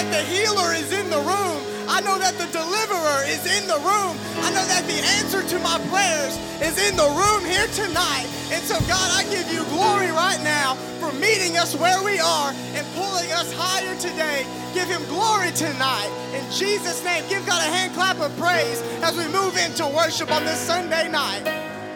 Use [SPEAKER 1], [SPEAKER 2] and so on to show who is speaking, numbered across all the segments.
[SPEAKER 1] that the healer is in the room. I know that the deliverer is in the room. I know that the answer to my prayers is in the room here tonight. And so, God, I give you glory right now for meeting us where we are and pulling us higher today. Give him glory tonight. In Jesus' name, give God a hand clap of praise as we move into worship on this Sunday night.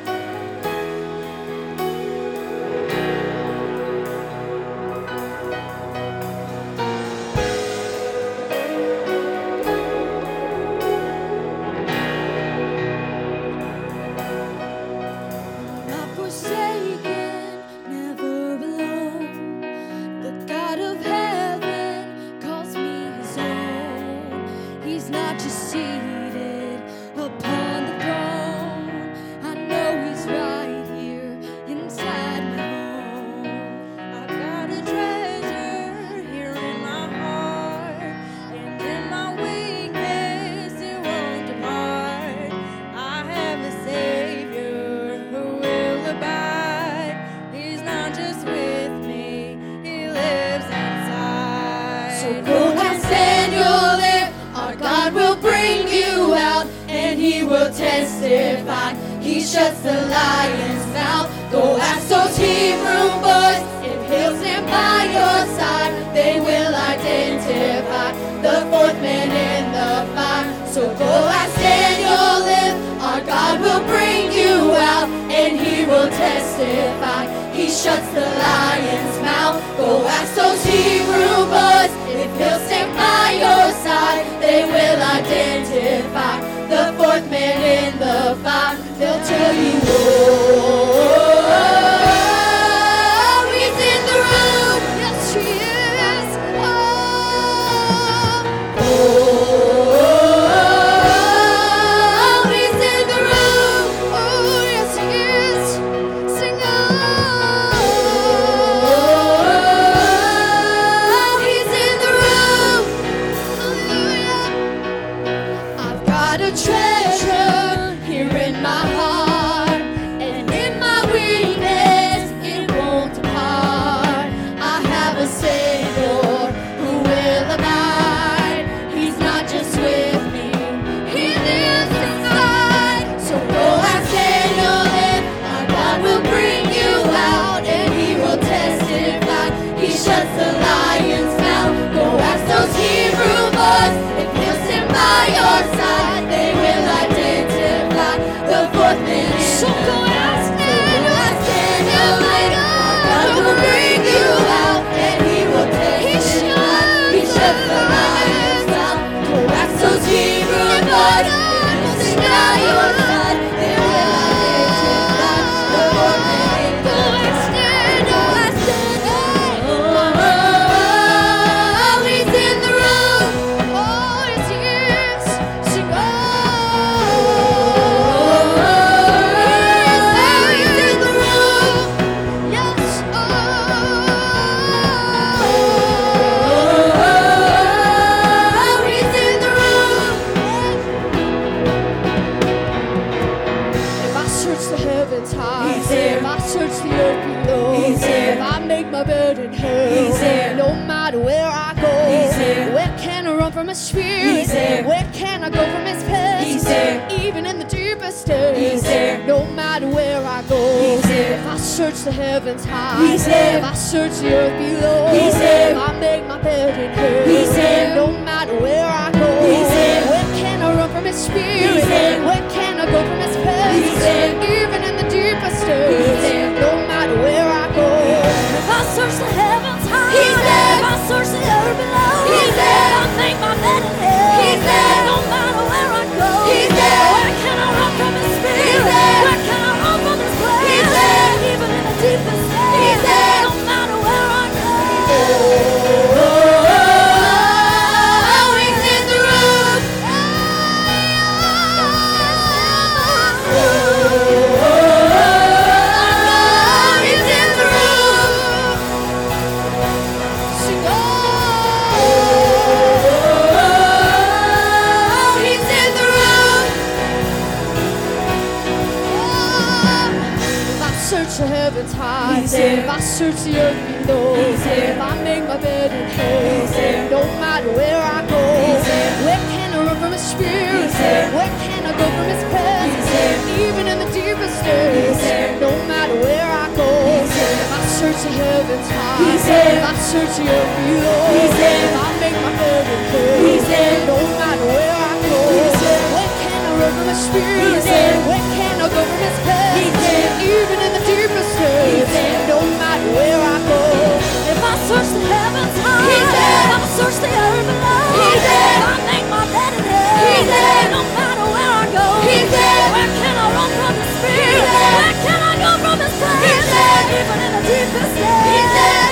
[SPEAKER 2] Testify, he shuts the lion's mouth. Go ask those Hebrew boys if he'll stand by your side. They will identify the fourth man in the fire. So go ask Daniel if our God will bring you out, and he will testify. He shuts the lion's mouth. Go ask those Hebrew boys if he'll stand by your side. They will identify the fourth man in the fire. They'll tell you, oh, he's in the room. Yes, he is. Oh, he's in the room. Oh, yes, he is. Sing oh, he's in the room. Hallelujah. I've got a treasure here in my heart, and in my weakness it won't depart. I have a Savior who will abide. He's not just with me, he lives inside. So go ask Daniel if our God will bring you out, and he will testify. He shuts the lion's mouth. Go ask those Hebrew boys if he'll stand by your side. They will identify the fourth man. So go ask Daniel, God will bring you out, and he will testify. He shuts the lion's mouth. Go ask those Hebrew boys if he'll stand by your side. They will identify the fourth man. Go ask Daniel, oh, he's in the room. Oh, yes, he is. Sing, oh, he's in the room. Yes, oh, he's in the room.
[SPEAKER 3] If I search the heavens high,
[SPEAKER 2] He's there.
[SPEAKER 3] if I search the earth below,
[SPEAKER 2] He's there.
[SPEAKER 3] if I make my bed in hell,
[SPEAKER 2] He's there.
[SPEAKER 3] no matter where I go,
[SPEAKER 2] He's there.
[SPEAKER 3] where can I run from his spirit?
[SPEAKER 2] He's there.
[SPEAKER 3] Where can I go from his presence?
[SPEAKER 2] He's there.
[SPEAKER 3] Even in the deepest days,
[SPEAKER 2] He's there.
[SPEAKER 3] no matter where I go,
[SPEAKER 2] He's there.
[SPEAKER 3] if I search the heavens high,
[SPEAKER 2] He's there.
[SPEAKER 3] if I search the earth below,
[SPEAKER 2] He's there.
[SPEAKER 3] if I make my bed in hell,
[SPEAKER 2] He's there.
[SPEAKER 3] no matter where I go,
[SPEAKER 2] He's there.
[SPEAKER 3] where can I run from his spirit?
[SPEAKER 2] He's there.
[SPEAKER 3] Where can I go from his presence?
[SPEAKER 2] He's there.
[SPEAKER 3] Even in the deepest days,
[SPEAKER 2] He's there.
[SPEAKER 3] no matter where I go.
[SPEAKER 2] If I search the heavens high,
[SPEAKER 3] He's there.
[SPEAKER 2] if I search the earth below,
[SPEAKER 3] He's there.
[SPEAKER 2] if I make my bed in hell,
[SPEAKER 3] He's there.
[SPEAKER 2] no matter where I go,
[SPEAKER 3] He's there.
[SPEAKER 2] where can I run from his spirit?
[SPEAKER 3] He's there.
[SPEAKER 2] Where can I run from his place?
[SPEAKER 3] He's there.
[SPEAKER 2] Even in the deepest days,
[SPEAKER 3] He's there.
[SPEAKER 2] no matter where I go.
[SPEAKER 3] Oh, he's in the room. Oh, he's in the room. Sing, oh, he's in the room. If I search the heavens high,
[SPEAKER 2] He's there.
[SPEAKER 3] if I search the earth below,
[SPEAKER 2] He's there.
[SPEAKER 3] if I make my bed in hell,
[SPEAKER 2] He's there.
[SPEAKER 3] no matter where I If I search the earth below, if I make my bed in hell, no matter where I go, where can I run from His Spirit? Where can I go from His presence? Even in the deepest depths, no matter where I go.
[SPEAKER 2] If I search the heavens high, if I search the earth below, if I make my bed in hell, no matter where I go, where can I run from His Spirit? Where can I go from His presence? Even in the deepest depths.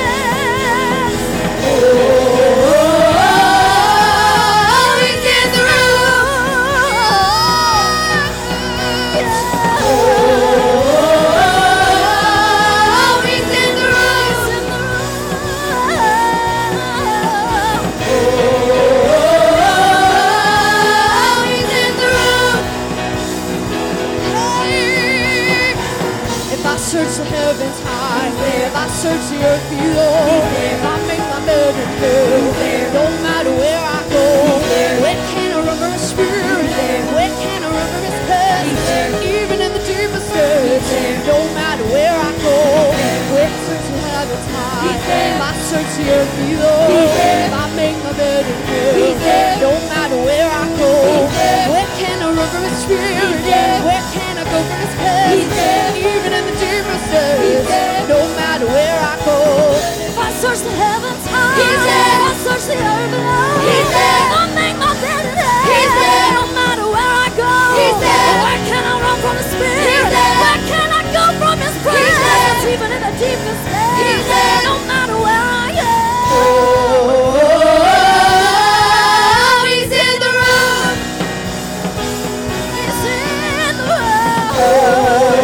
[SPEAKER 3] Search the heavens high, if I search the earth below, if I make my bed in hell, no matter where I go, where can I run from His Spirit? Where can I run from His presence? Even in the deepest depths, no matter where I go, where I search the heavens high, if I search the earth below, if I make my bed in hell, no matter where I go, where can I run from His Spirit? Where can I go from His presence? Even in the deepest depths, no matter where I go.
[SPEAKER 2] If I search the heavens high, if I search the earth below, I'll make my bed in hell. No matter where I go, where can I run from His Spirit? Where can I go from His presence? Even in the deepest depths, no matter where I go. He's in the room. He's in the room.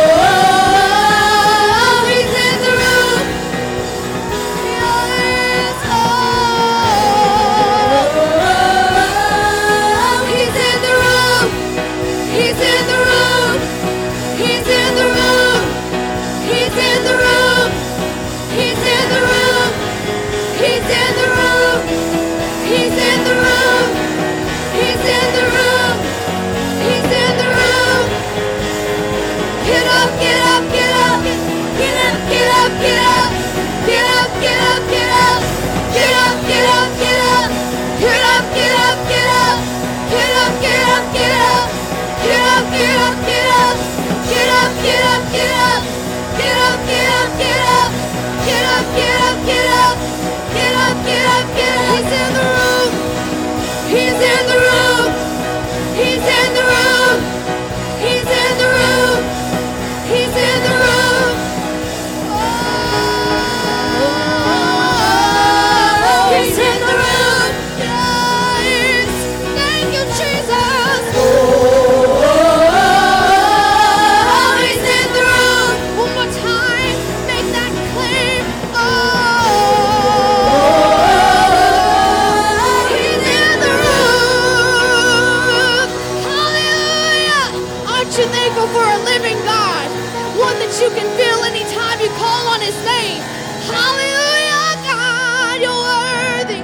[SPEAKER 3] You can feel anytime you call on His name. Hallelujah, God, You're worthy.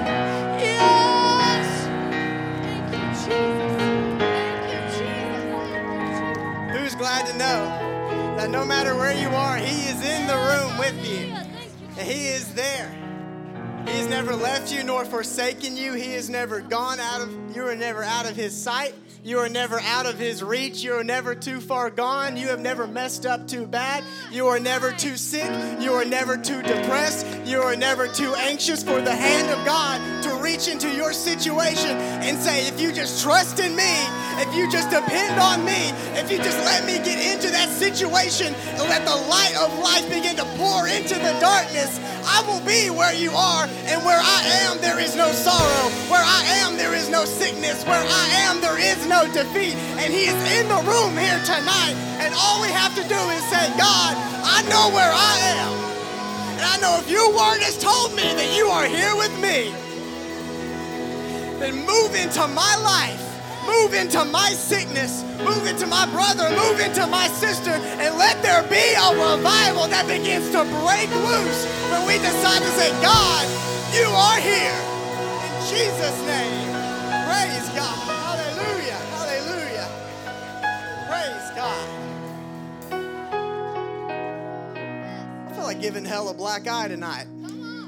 [SPEAKER 3] Yes. Thank you, Jesus. Thank you, Jesus.
[SPEAKER 1] Who's glad to know that no matter where you are, He is in the room with you. And He is there. He has never left you nor forsaken you. He has never gone you are never out of His sight. You are never out of His reach. You are never too far gone. You have never messed up too bad. You are never too sick. You are never too depressed. You are never too anxious for the hand of God to reach into your situation and say, if you just trust in me, if you just depend on me, if you just let me get into that situation and let the light of life begin to pour into the darkness, I will be where you are, and where I am, there is no sorrow. Where I am, there is no sickness. Where I am, there is no defeat. And He is in the room here tonight, and all we have to do is say, God, I know where I am. And I know if your word has told me that you are here with me, then move into my life. Move into my sickness, move into my brother, move into my sister, and let there be a revival that begins to break loose when we decide to say, God, you are here. In Jesus' name, praise God. Hallelujah, hallelujah. Praise God. I feel like giving hell a black eye tonight.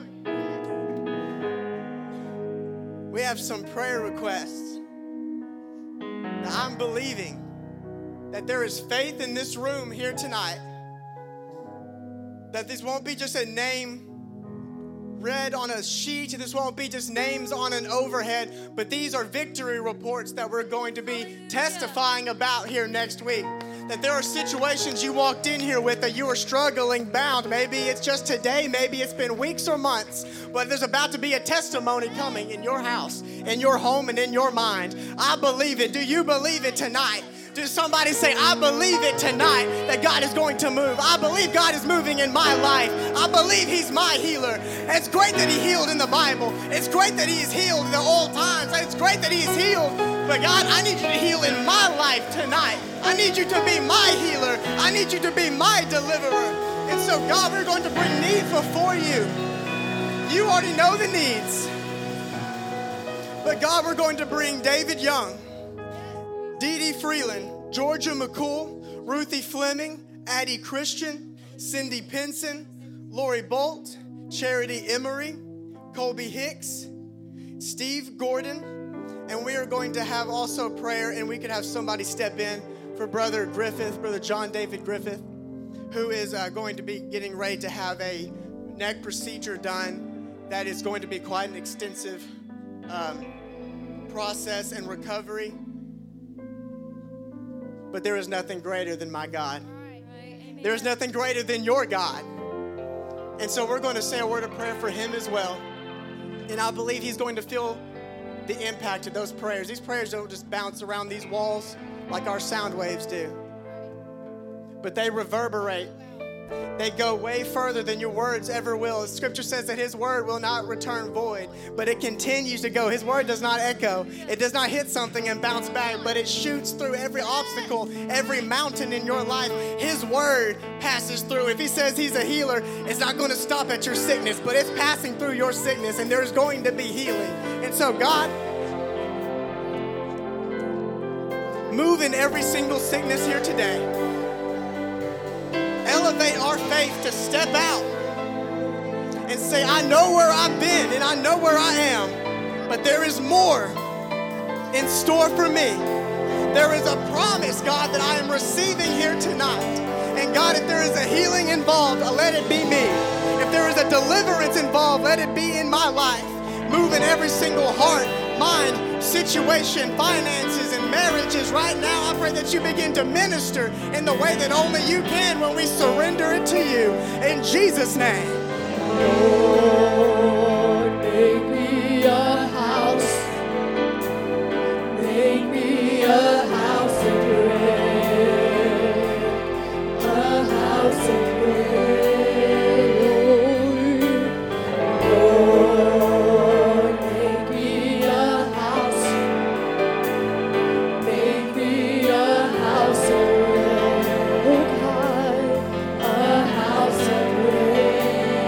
[SPEAKER 1] we have some prayer requests. Now, I'm believing that there is faith in this room here tonight, that this won't be just a name read on a sheet. This won't be just names on an overhead, but these are victory reports that we're going to be testifying about here next week. That there are situations you walked in here with that you are struggling bound. Maybe it's just today, maybe it's been weeks or months, but there's about to be a testimony coming in your house, in your home, and in your mind. I believe it. Do you believe it tonight? Does somebody say, I believe it tonight that God is going to move? I believe God is moving in my life. I believe He's my healer. It's great that He healed in the Bible. It's great that He's healed in the old times. It's great that He's healed. But God, I need you to heal in my life tonight. I need you to be my healer. I need you to be my deliverer. And so, God, we're going to bring needs before you. You already know the needs. But God, we're going to bring David Young, Dee Dee Freeland, Georgia McCool, Ruthie Fleming, Addie Christian, Cindy Pinson, Lori Bolt, Charity Emery, Colby Hicks, Steve Gordon, and we are going to have also prayer, and we could have somebody step in for Brother Griffith, Brother John David Griffith, who is going to be getting ready to have a neck procedure done that is going to be quite an extensive process and recovery. But there is nothing greater than my God. There is nothing greater than your God. And so we're going to say a word of prayer for him as well. And I believe he's going to feel the impact of those prayers. These prayers don't just bounce around these walls like our sound waves do, but they reverberate. They go way further than your words ever will. The scripture says that his word will not return void, but it continues to go. His word does not echo. It does not hit something and bounce back, but it shoots through every obstacle, every mountain in your life. His word passes through. If he says he's a healer, it's not going to stop at your sickness, but it's passing through your sickness, and there's going to be healing. And so, God, move in every single sickness here today. Elevate our faith to step out and say, I know where I've been and I know where I am, but there is more in store for me. There is a promise, God, that I am receiving here tonight. And God, if there is a healing involved, let it be me. If there is a deliverance involved, let it be in my life. Move in every single heart, mind, situation, finances, and marriages right now. I pray that you begin to minister in the way that only you can when we surrender it to you. In Jesus' name.
[SPEAKER 3] Lord, make me a house. Make me a house of prayer. A house of prayer. Lord, make me a house. Make me a house of prayer. Oh God, a house of prayer.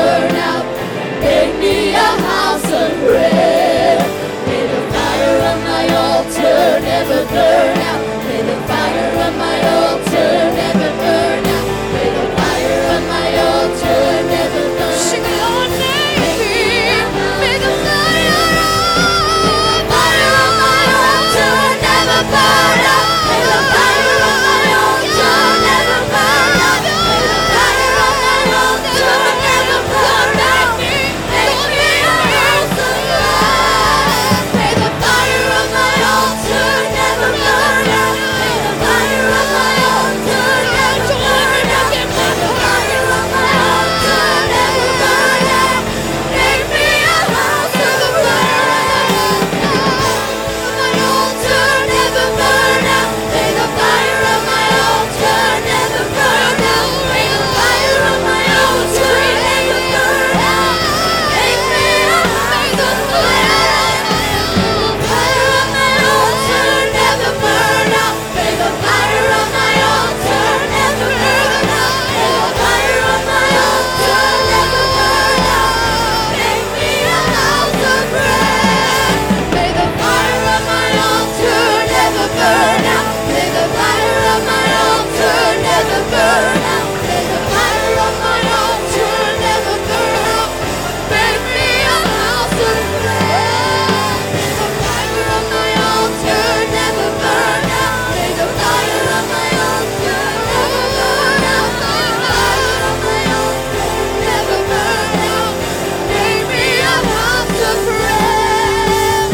[SPEAKER 2] burn out. Make me a house of prayer. May the fire of my altar never burn out. May the fire of my altar never burn out. May the fire of my altar never burn out. Sing your name. May the fire of my altar never burn out. May the fire of my altar never burn out. May the fire of my altar never burn out. Make me a house of prayer. May the fire of my altar never burn out. May the fire of my altar never burn out. May the fire of my altar never burn out. Make me a house of prayer. My altar never burn out. May the fire of my altar never burn out. May the fire of my altar never burn out. Make me a house of prayer. Fire of my altar never burn out. May the fire of my altar never burn out. May the fire of my altar never burn out. Make me a house of prayer. May the fire of my altar never burn out. May the fire of my altar never burn out. May the fire of my altar never burn out. Make me a house of prayer. May the fire of my altar never burn out. May the fire of my altar never burn out. May the fire of my altar never burn out. Make me a house of prayer.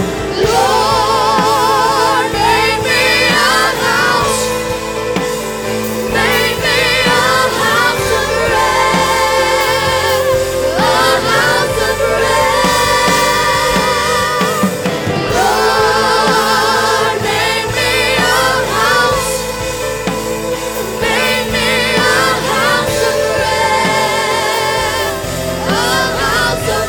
[SPEAKER 2] Lord, make me a house. Make me a house of prayer. A house of prayer. Lord, make me a house. Make me a house of prayer. A house of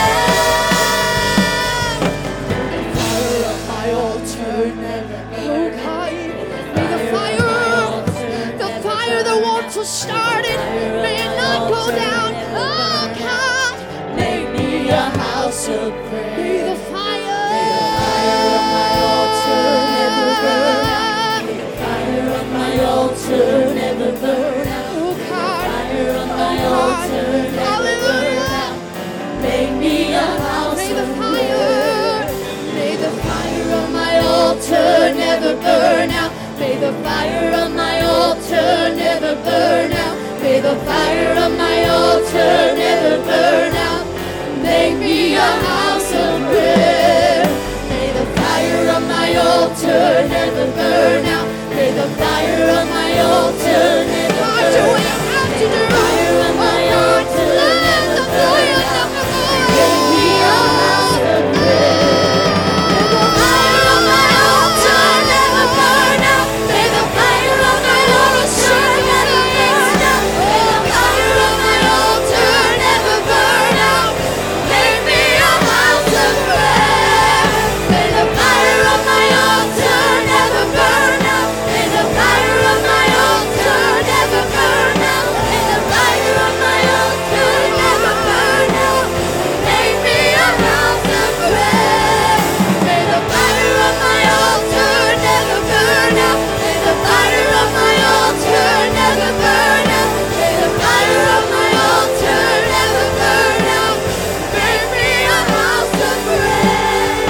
[SPEAKER 2] prayer.
[SPEAKER 3] Fire of my altar never burn out. May the fire that wants to start it, may it not go down. Oh God,
[SPEAKER 2] Make me a house of prayer.
[SPEAKER 3] may the fire
[SPEAKER 2] of my altar never burn out. May the fire of my altar never burn out.
[SPEAKER 3] Oh God,
[SPEAKER 2] Fire of my altar never burn out. Make me a house
[SPEAKER 3] may the
[SPEAKER 2] of
[SPEAKER 3] fire,
[SPEAKER 2] May the fire of my altar never burn out. May the fire of my altar never burn out. May the fire of my altar never burn out. Make me a house of prayer. May the fire of my altar never burn out. May the fire of my altar never
[SPEAKER 3] God,
[SPEAKER 2] burn
[SPEAKER 3] do
[SPEAKER 2] out.
[SPEAKER 3] what you have to do.
[SPEAKER 2] Fire of my altar
[SPEAKER 3] Let the
[SPEAKER 2] never
[SPEAKER 3] fire
[SPEAKER 2] burn out.
[SPEAKER 3] never
[SPEAKER 2] Make me a house of prayer. May the fire of my altar never burn out. May the fire of my altar never burn out. May the fire of my altar never burn out. Make me a house of prayer. May the fire of my altar never burn out. May the fire of my altar never burn out. May the fire of my altar never burn out. Make me a house of prayer. May the fire of my altar never burn out. May the fire of my altar never burn out. May the fire of my altar never burn out. Make me a house of prayer.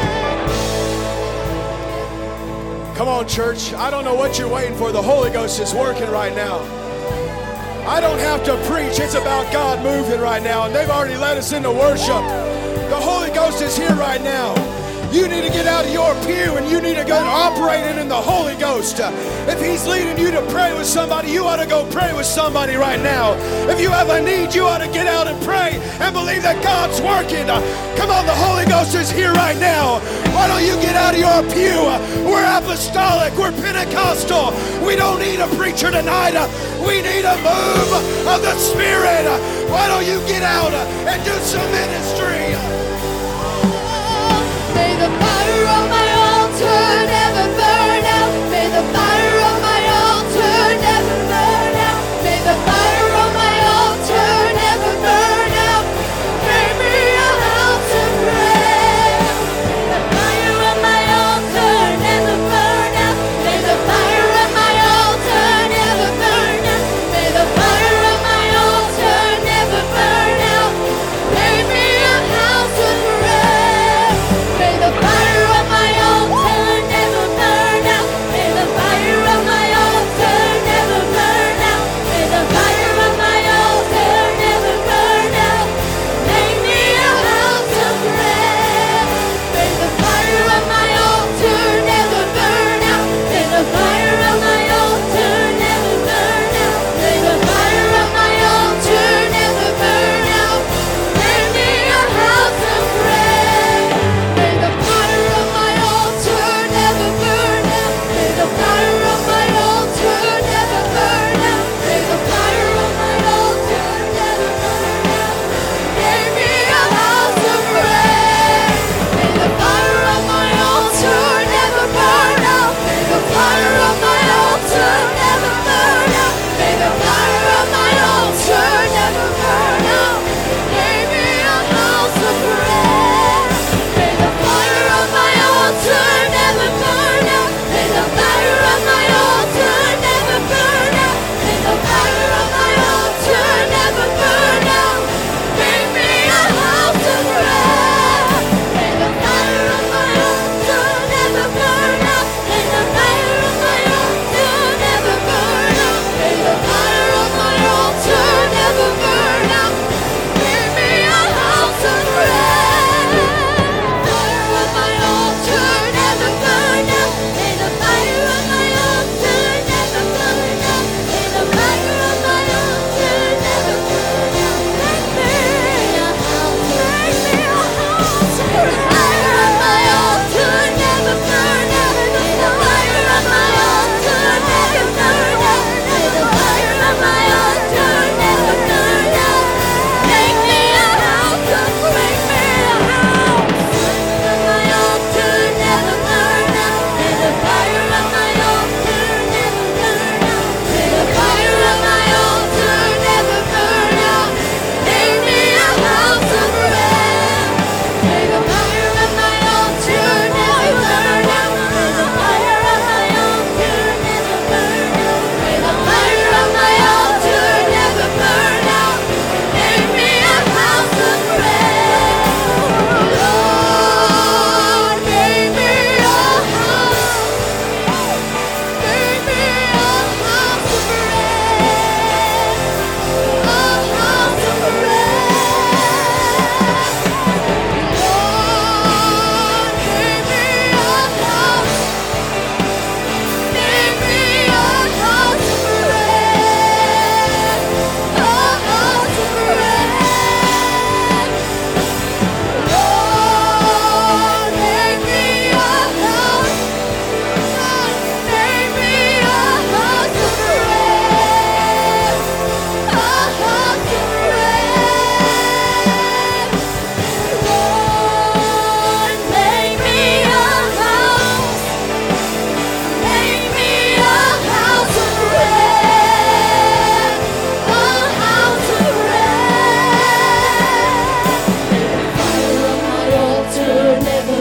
[SPEAKER 4] Come on, church. I don't know what you're waiting for. The Holy Ghost is working right now. I don't have to preach. It's about God moving right now. And they've already led us into worship. The Holy Ghost is here right now. You need to get out of your pew and you need to go operating in the Holy Ghost. If He's leading you to pray with somebody, you ought to go pray with somebody right now. If you have a need, you ought to get out and pray and believe that God's working. Come on, the Holy Ghost is here right now. Why don't you get out of your pew? We're apostolic. We're Pentecostal. We don't need a preacher tonight. We need a move of the Spirit. Why don't you get out and do some ministry?
[SPEAKER 2] May the fire of my altar never burn out. May the fire of my altar never burn out. May the fire of my altar never burn out.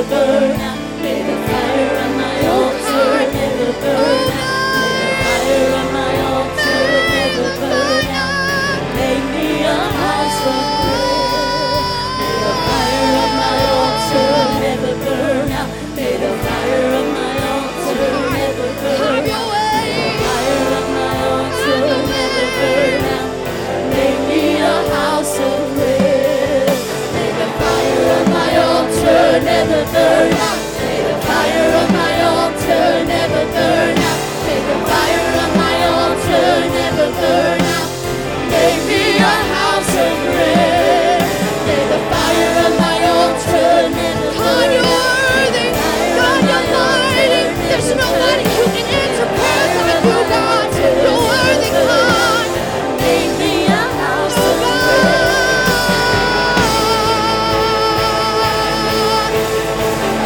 [SPEAKER 2] never burn out. May the fire on my altar never burn out. May the fire on my altar never burn out. Make me a house of prayer. May the fire on my altar never burn out. May the fire on my altar never burn out. May the fire on my altar never burn out. Make me a house of prayer. May the fire on my altar never burn out. May the fire on my altar never burn out. May the fire on my altar never burn out. Make me a house of prayer. May the fire on my altar never burn out. God, you're worthy. God, you're mighty. There's nobody who can answer prayers like you, God. You're worthy, God. Make me a house of prayer.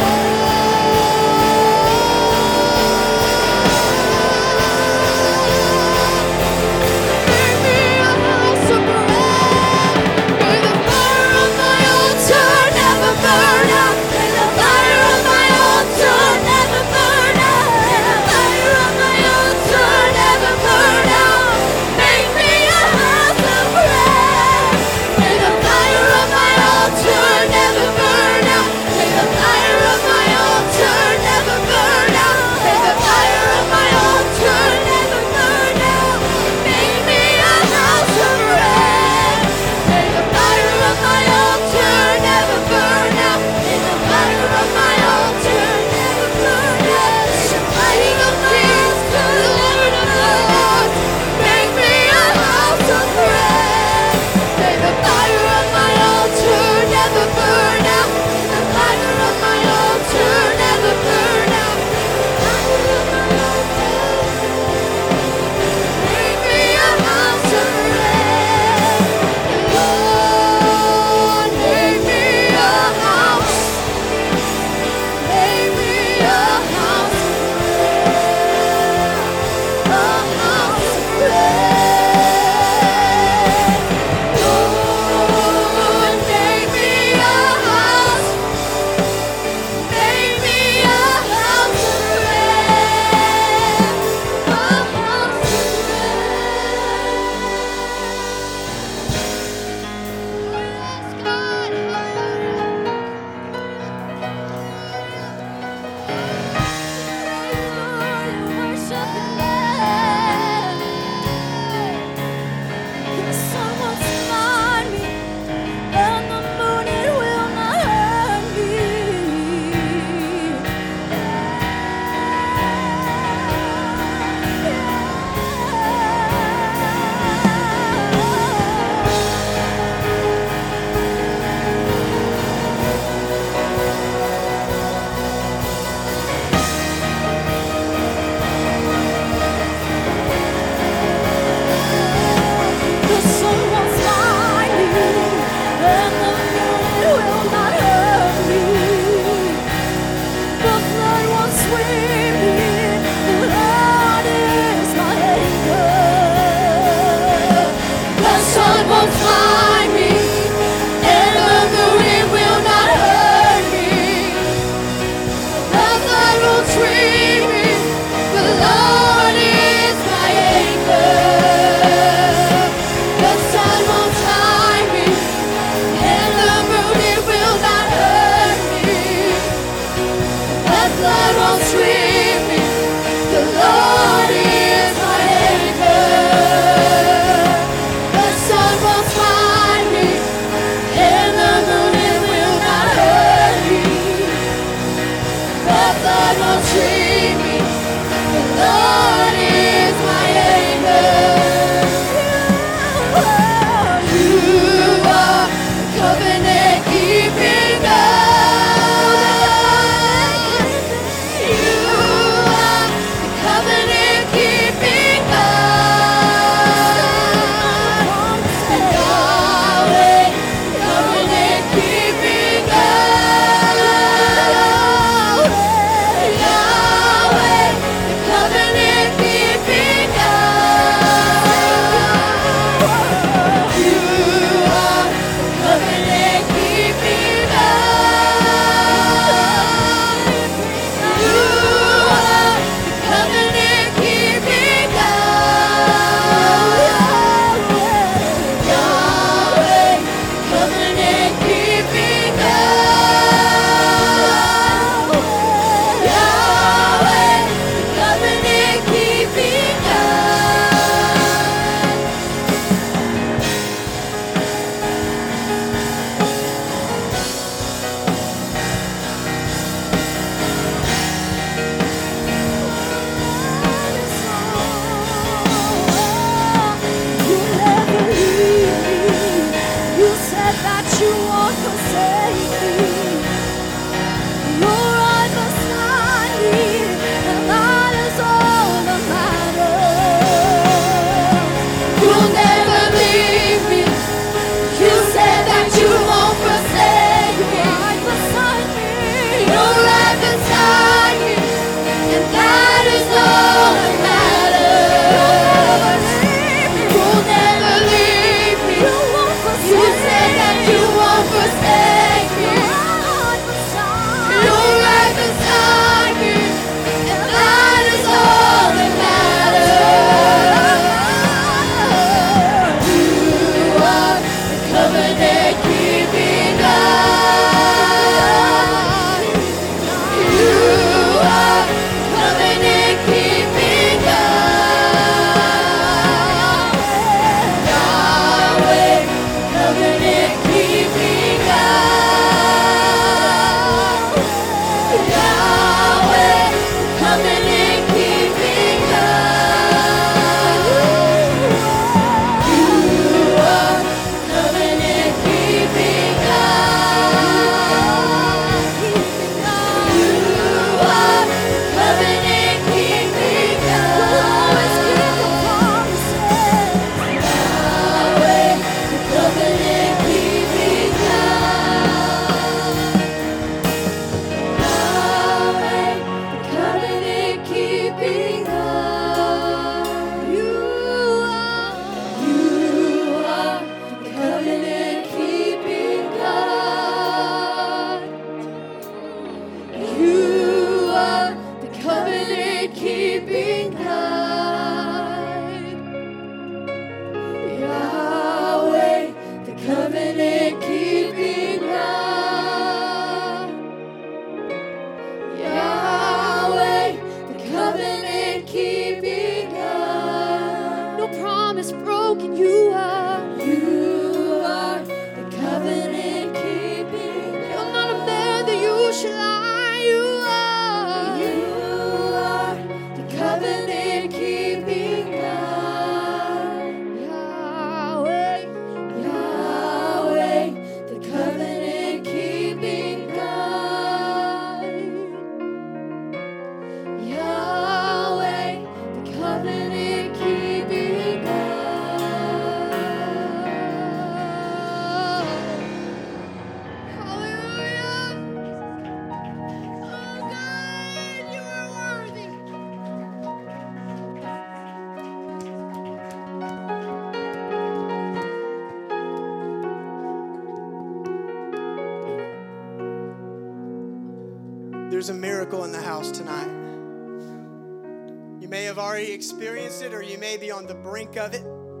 [SPEAKER 1] There's a miracle in the house tonight. You may have already experienced it, or you may be on the brink of it.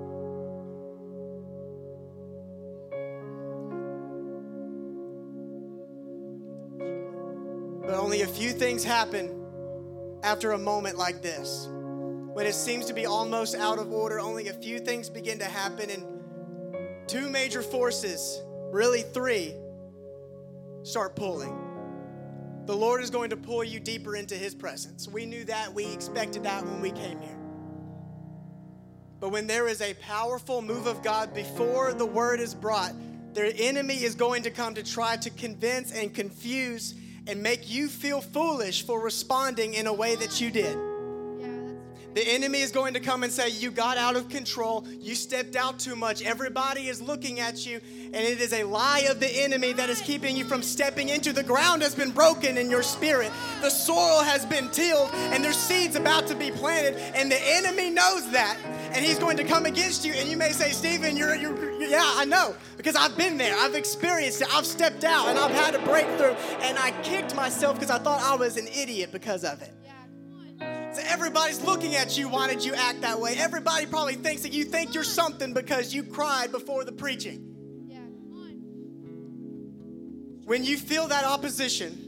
[SPEAKER 1] But only a few things happen after a moment like this. When it seems to be almost out of order, only a few things begin to happen, and two major forces, really three, start pulling. The Lord is going to pull you deeper into His presence. We knew that. We expected that when we came here. But when there is a powerful move of God before the word is brought, their enemy is going to come to try to convince and confuse and make you feel foolish for responding in a way that you did. The enemy is going to come and say, you got out of control. You stepped out too much. Everybody is looking at you. And it is a lie of the enemy that is keeping you from stepping into. The ground has been broken in your spirit. The soil has been tilled and there's seeds about to be planted. And the enemy knows that. And he's going to come against you. And you may say, Stephen, yeah, I know. Because I've been there. I've experienced it. I've stepped out and I've had a breakthrough. And I kicked myself because I thought I was an idiot because of it. So everybody's looking at you. Why did you act that way? Everybody probably thinks that you think you're something because you cried before the preaching.
[SPEAKER 2] Yeah, come on.
[SPEAKER 1] When you feel that opposition,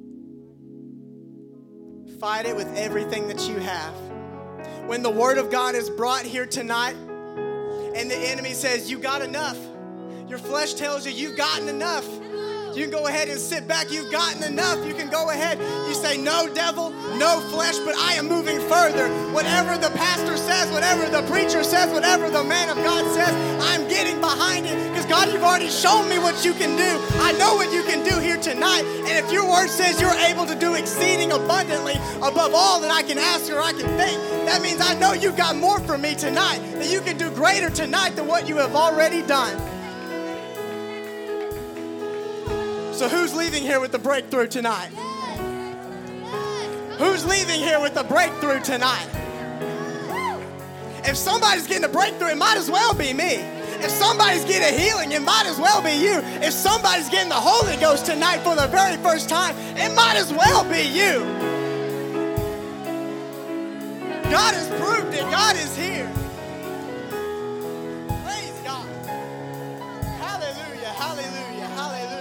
[SPEAKER 1] fight it with everything that you have. When the word of God is brought here tonight and the enemy says, you got enough. Your flesh tells you you've gotten enough. You can go ahead and sit back. You've gotten enough. You can go ahead. You say, no, devil, no flesh, but I am moving further. Whatever the pastor says, whatever the preacher says, whatever the man of God says, I'm getting behind it because, God, you've already shown me what you can do. I know what you can do here tonight. And if your word says you're able to do exceeding abundantly above all that I can ask or I can think, that means I know you've got more for me tonight, that you can do greater tonight than what you have already done. So who's leaving here with the breakthrough tonight? Who's leaving here with the breakthrough tonight? If somebody's getting a breakthrough, it might as well be me. If somebody's getting a healing, it might as well be you. If somebody's getting the Holy Ghost tonight for the very first time, it might as well be you. God has proved it. God is here. Praise God. Hallelujah, hallelujah, hallelujah.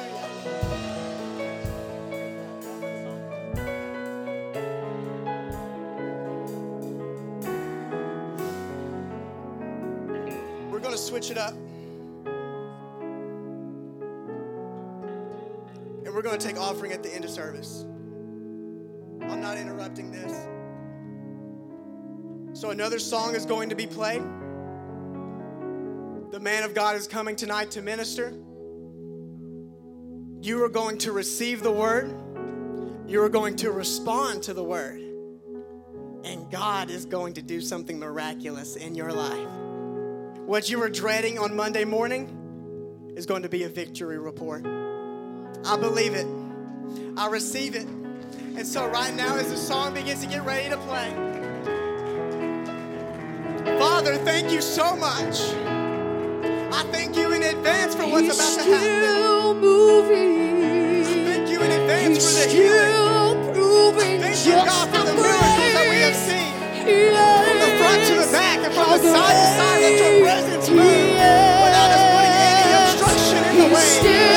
[SPEAKER 1] We're going to switch it up. And we're going to take offering at the end of service. I'm not interrupting this. So another song is going to be played. The man of God is coming tonight to minister. You are going to receive the word. You are going to respond to the word. And God is going to do something miraculous in your life. What you were dreading on Monday morning is going to be a victory report. I believe it. I receive it. And so right now, as the song begins to get ready to play, Father, thank you so much. I thank you in advance for what's about to happen.
[SPEAKER 3] Still moving.
[SPEAKER 1] Thank you in advance for the healing. Thank you, God, for the miracles that we have seen. From the front to the back and from the side to side, let your presence move without us putting any obstruction in the way.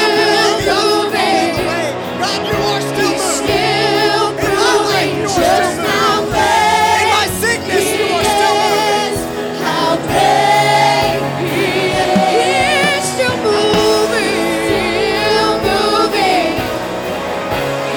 [SPEAKER 1] God, you are still moving. In my life, you are still moving. In my sickness, you are still moving.
[SPEAKER 3] How great He is. Still moving. Still moving.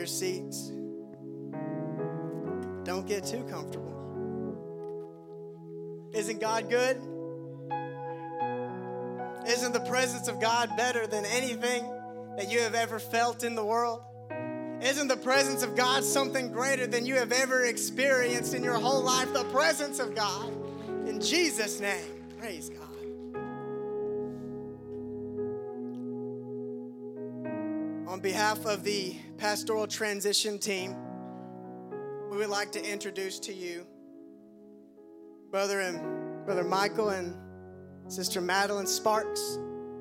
[SPEAKER 1] your seats. Don't get too comfortable. Isn't God good? Isn't the presence of God better than anything that you have ever felt in the world? Isn't the presence of God something greater than you have ever experienced in your whole life? The presence of God. In Jesus' name, praise God. On behalf of the pastoral transition team, we would like to introduce to you Brother Michael and Sister Madeline Sparks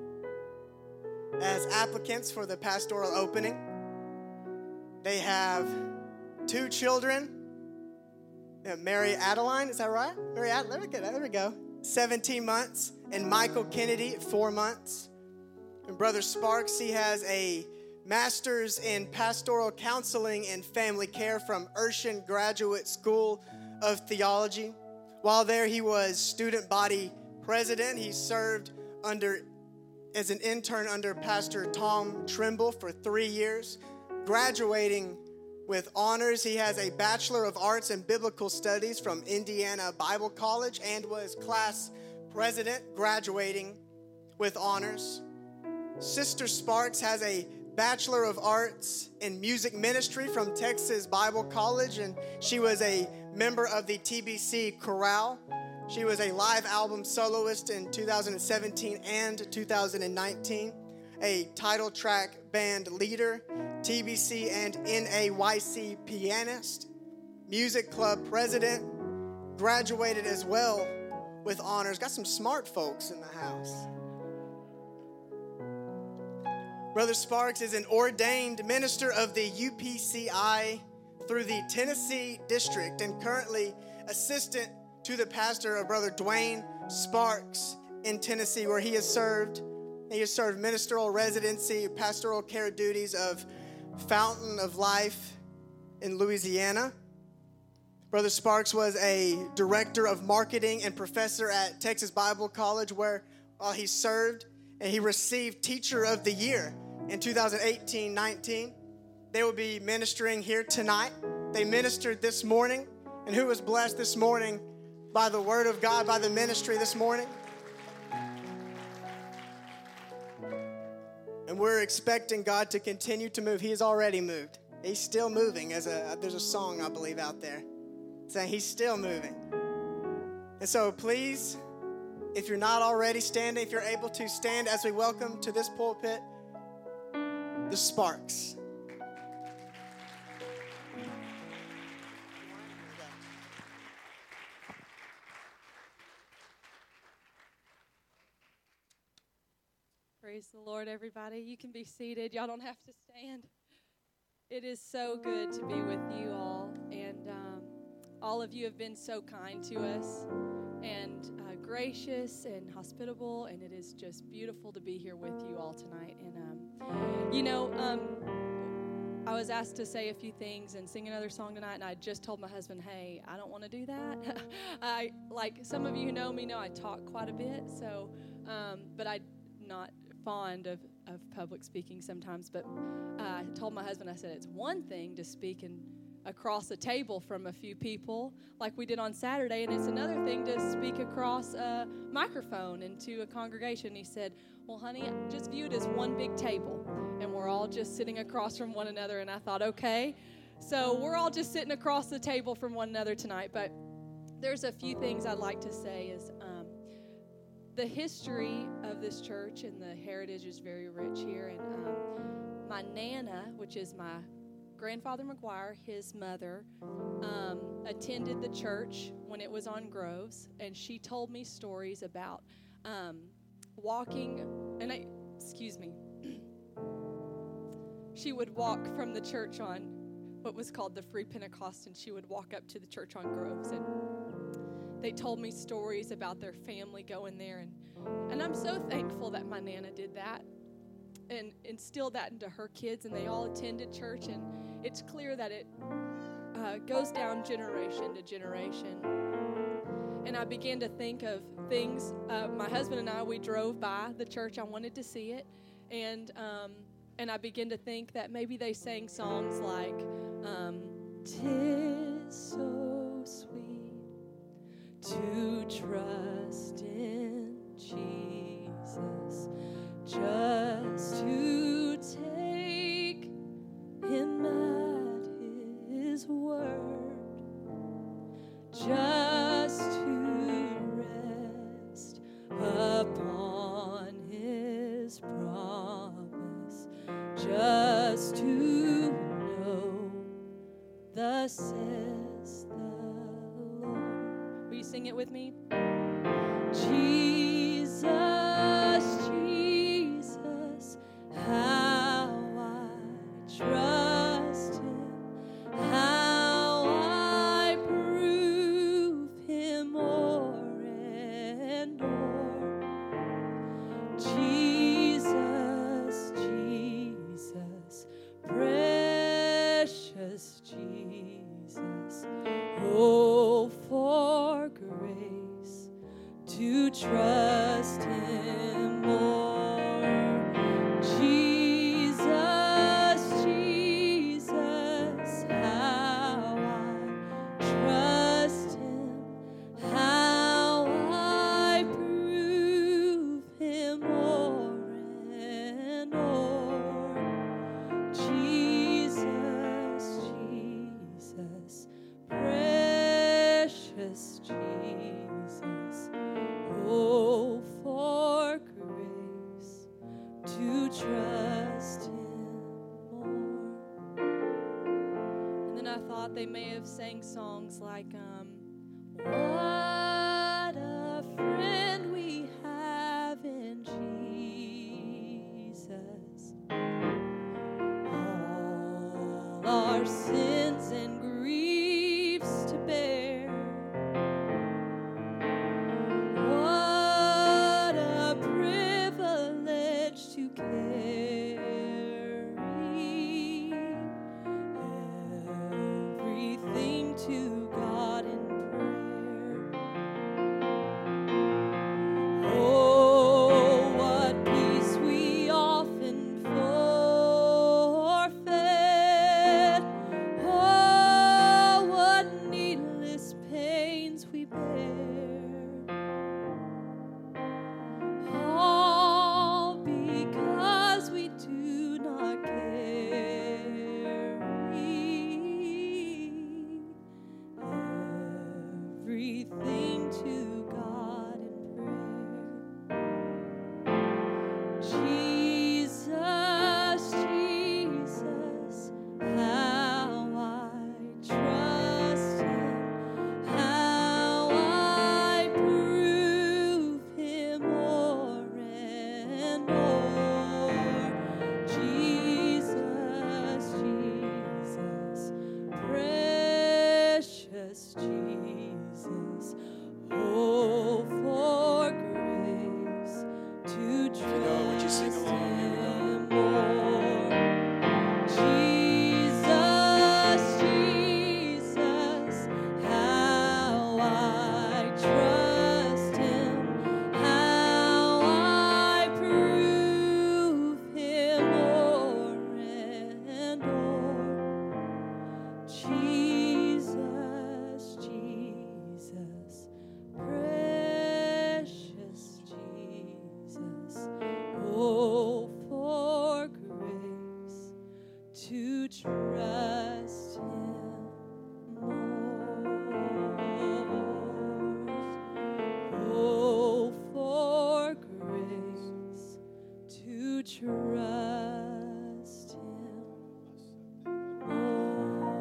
[SPEAKER 1] as applicants for the pastoral opening. They have 2 children. Mary Adeline, is that right? There we go. 17 months. And Michael Kennedy, 4 months. And Brother Sparks, he has a master's in pastoral counseling and family care from Urshan Graduate School of Theology. While there, he was student body president. He served as an intern under Pastor Tom Trimble for 3 years. Graduating with honors, he has a Bachelor of Arts in Biblical Studies from Indiana Bible College and was class president, graduating with honors. Sister Sparks has a Bachelor of Arts in Music Ministry from Texas Bible College, and she was a member of the TBC Chorale. She was a live album soloist in 2017 and 2019, a title track band leader, TBC and NAYC pianist, music club president, graduated as well with honors. Got some smart folks in the house. Brother Sparks is an ordained minister of the UPCI through the Tennessee District and currently assistant to the pastor of Brother Dwayne Sparks in Tennessee, where he has served ministerial residency, pastoral care duties of Fountain of Life in Louisiana. Brother Sparks was a director of marketing and professor at Texas Bible College, where he served, and he received Teacher of the Year in 2018-19. They will be ministering here tonight. They ministered this morning, and who was blessed this morning by the word of God, by the ministry this morning? And we're expecting God to continue to move. He has already moved. He's still moving. There's a song, I believe, out there saying he's still moving. And so please, if you're not already standing, if you're able to stand as we welcome to this pulpit the Sparks.
[SPEAKER 5] Praise the Lord, everybody. You can be seated. Y'all don't have to stand. It is so good to be with you all. And all of you have been so kind to us and gracious and hospitable. And it is just beautiful to be here with you all tonight. And, I was asked to say a few things and sing another song tonight. And I just told my husband, hey, I don't want to do that. Like some of you who know me know I talk quite a bit. So, but I'm not fond of public speaking sometimes, but I told my husband, I said, it's one thing to speak across a table from a few people like we did on Saturday, and it's another thing to speak across a microphone into a congregation. He said, well, honey, just view it as one big table, and we're all just sitting across from one another. And I thought, okay, so we're all just sitting across the table from one another tonight. But there's a few things I'd like to say is the history of this church and the heritage is very rich here. And my Nana, which is my grandfather McGuire, his mother, attended the church when it was on Groves, and she told me stories about walking, she would walk from the church on what was called the Free Pentecost, and she would walk up to the church on Groves, and they told me stories about their family going there, and I'm so thankful that my Nana did that and instilled that into her kids, and they all attended church, and it's clear that it goes down generation to generation. And I began to think of things. My husband and I, we drove by the church. I wanted to see it, and And I begin to think that maybe they sang songs like, "'Tis so sweet to trust in Jesus, just to take Him at His word, just to rest upon His promise, just to know thus says the Lord." Will you sing it with me? Jesus, Jesus, how I trust Him, how I prove Him more and more. Jesus, Jesus, precious Jesus, oh, for grace to trust Him more. Jesus, Jesus, how I trust Him, how I prove Him more and more. Jesus, Jesus, precious Jesus, oh, for grace to trust Him more. And then I thought they may have sang songs like, "What a friend we have in Jesus, all our sins and griefs to bear. What a privilege to carry everything to God in prayer. Oh, what peace we often forfeit. Oh, what needless pains we bear. All because we do not carry everything to God in prayer. Jesus, Jesus, how I trust Him, how I prove Him more and more. Jesus, Jesus, precious Jesus, oh, for grace to
[SPEAKER 4] would you sing
[SPEAKER 5] trust
[SPEAKER 4] along? Here we go.
[SPEAKER 5] Him more. Jesus, Jesus, how I trust Him, how I prove Him more and more. Jesus, Jesus, precious Jesus, oh, for grace to trust Him more. Oh, for grace to trust Him more.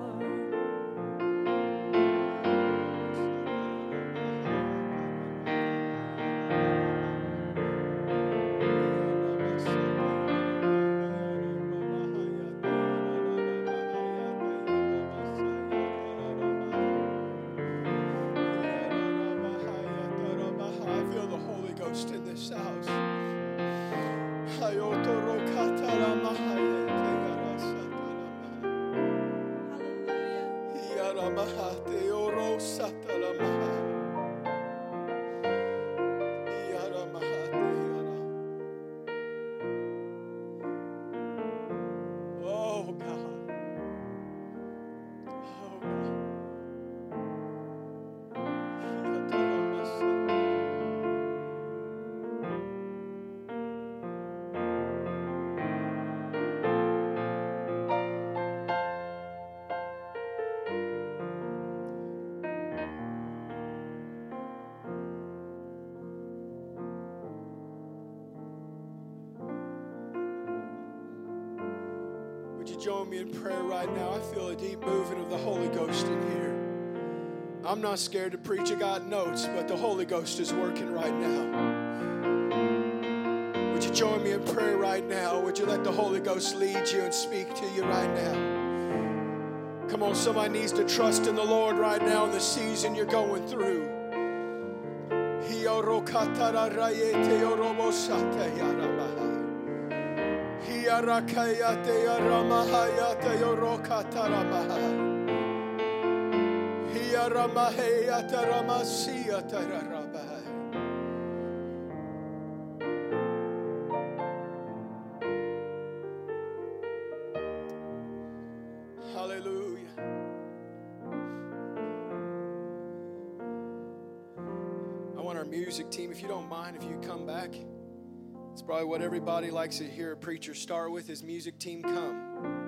[SPEAKER 4] I feel the Holy Ghost in this house. join me in prayer right now? I feel a deep moving of the Holy Ghost in here. I'm not scared to preach. I got notes, but the Holy Ghost is working right now. Would you join me in prayer right now? Would you let the Holy Ghost lead you and speak to you right now? Come on, somebody needs to trust in the Lord right now in the season you're going through. Hallelujah. I want our music team, if you don't mind, if you come back. It's probably what everybody likes to hear a preacher start with, is music team come.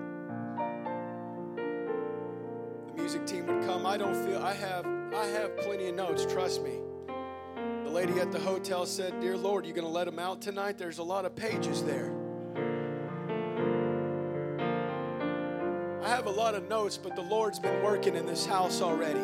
[SPEAKER 4] The music team would come. I have plenty of notes, trust me. The lady at the hotel said, "Dear Lord, you going to let them out tonight? There's a lot of pages there." I have a lot of notes, but the Lord's been working in this house already.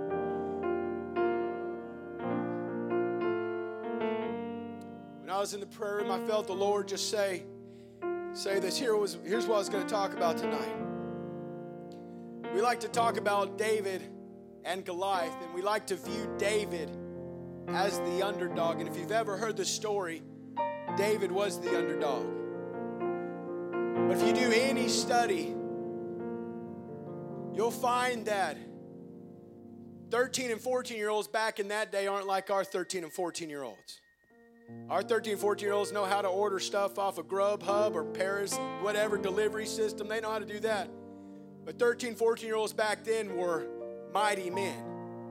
[SPEAKER 4] When I was in the prayer room, I felt the Lord just say this. Here's what I was going to talk about tonight. We like to talk about David and Goliath, and we like to view David as the underdog. And if you've ever heard the story, David was the underdog. But if you do any study, you'll find that 13 and 14-year-olds back in that day aren't like our 13 and 14-year-olds. Our 13 and 14-year-olds know how to order stuff off of Grubhub or Paris, whatever delivery system. They know how to do that. But 13, 14-year-olds back then were mighty men.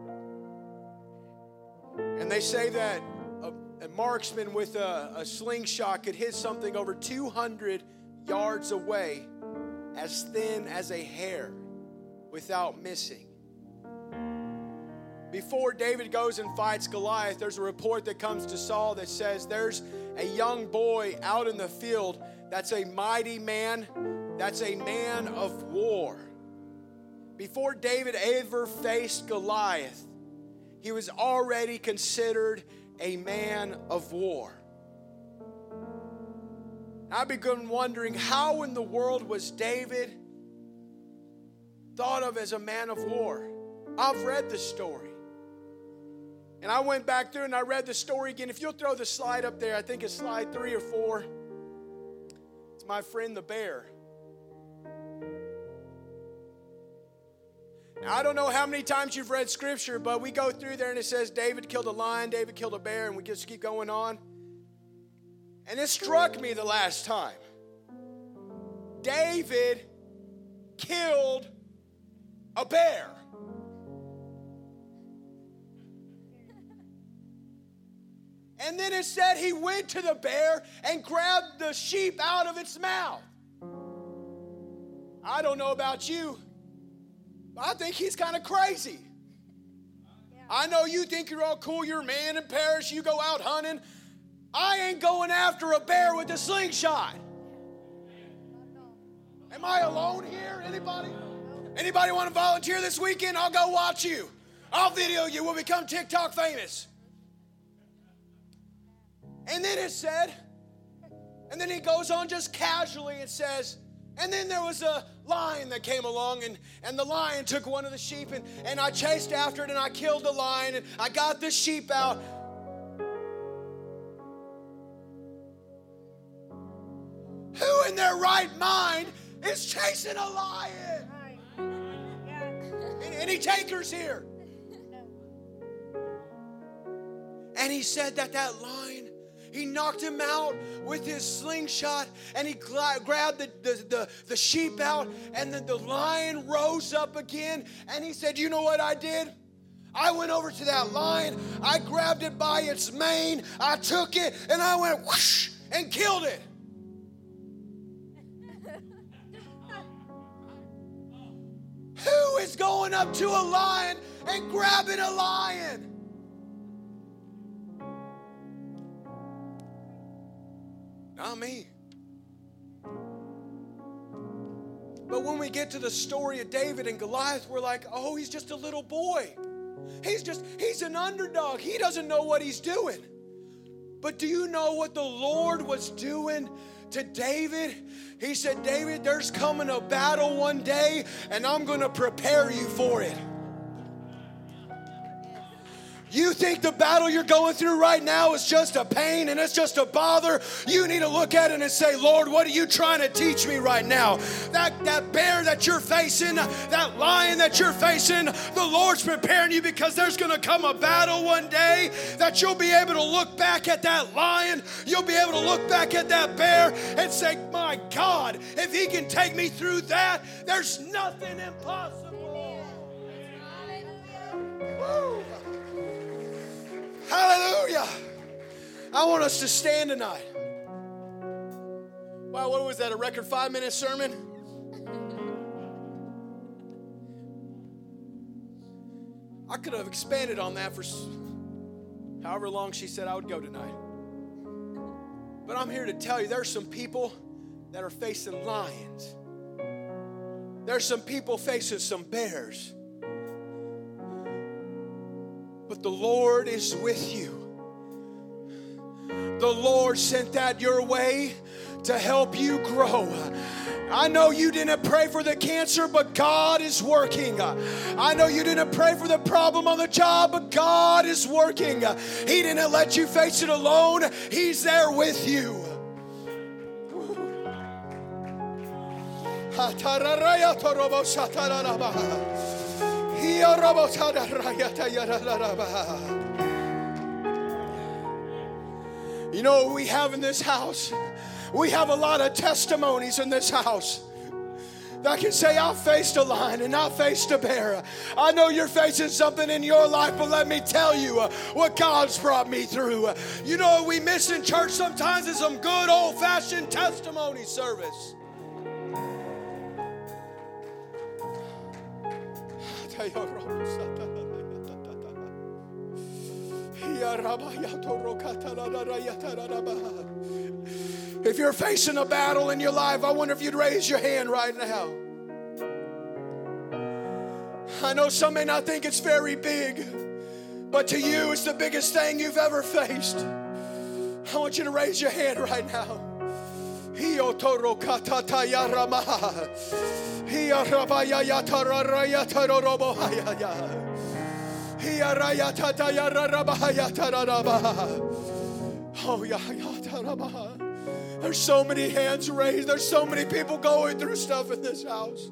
[SPEAKER 4] And they say that a marksman with a slingshot could hit something over 200 yards away as thin as a hair without missing. Before David goes and fights Goliath, there's a report that comes to Saul that says there's a young boy out in the field that's a mighty man, that's a man of war. Before David ever faced Goliath, he was already considered a man of war. I began wondering, how in the world was David thought of as a man of war? I've read the story. And I went back through and I read the story again. If you'll throw the slide up there, I think it's slide 3 or 4. It's my friend the bear. Now, I don't know how many times you've read scripture, but we go through there and it says David killed a lion, David killed a bear, and we just keep going on. And it struck me the last time. David killed a bear. And then it said he went to the bear and grabbed the sheep out of its mouth. I don't know about you, but I think he's kind of crazy. I know you think you're all cool, you're a man in Paris, you go out hunting. I ain't going after a bear with a slingshot. Am I alone here? Anybody? Anybody want to volunteer this weekend? I'll go watch you. I'll video you. We'll become TikTok famous. And then it said, and then he goes on just casually and says, and then there was a lion that came along, and the lion took one of the sheep, and I chased after it, and I killed the lion, and I got the sheep out. Who in their right mind is chasing a lion? Any takers here? And he said that lion, he knocked him out with his slingshot, and he grabbed the sheep out, and then the lion rose up again, and he said, you know what I did? I went over to that lion, I grabbed it by its mane, I took it, and I went whoosh and killed it. Who is going up to a lion and grabbing a lion? Not me. But when we get to the story of David and Goliath, we're like, oh, he's just a little boy. He's an underdog. He doesn't know what he's doing. But do you know what the Lord was doing to David? He said, David, there's coming a battle one day, and I'm going to prepare you for it. You think the battle you're going through right now is just a pain and it's just a bother? You need to look at it and say, Lord, what are you trying to teach me right now? That bear that you're facing, that lion that you're facing, the Lord's preparing you because there's going to come a battle one day that you'll be able to look back at that lion, you'll be able to look back at that bear and say, my God, if he can take me through that, there's nothing impossible. Woo. Hallelujah. I want us to stand tonight. Wow, what was that, a record 5-minute sermon? I could have expanded on that for however long she said I would go tonight. But I'm here to tell you, there's some people that are facing lions. There's some people facing some bears. But the Lord is with you. The Lord sent that your way to help you grow. I know you didn't pray for the cancer, but God is working. I know you didn't pray for the problem on the job, but God is working. He didn't let you face it alone. He's there with you. You know what we have in this house? We have a lot of testimonies in this house that can say, I faced a lion and I faced a bear. I know you're facing something in your life, but let me tell you what God's brought me through. You know what we miss in church sometimes is some good old-fashioned testimony service. If you're facing a battle in your life, I wonder if you'd raise your hand right now. I know some may not think it's very big, but to you it's the biggest thing you've ever faced. I want you to raise your hand right now. Oh, yeah. There's so many hands raised. There's so many people going through stuff in this house.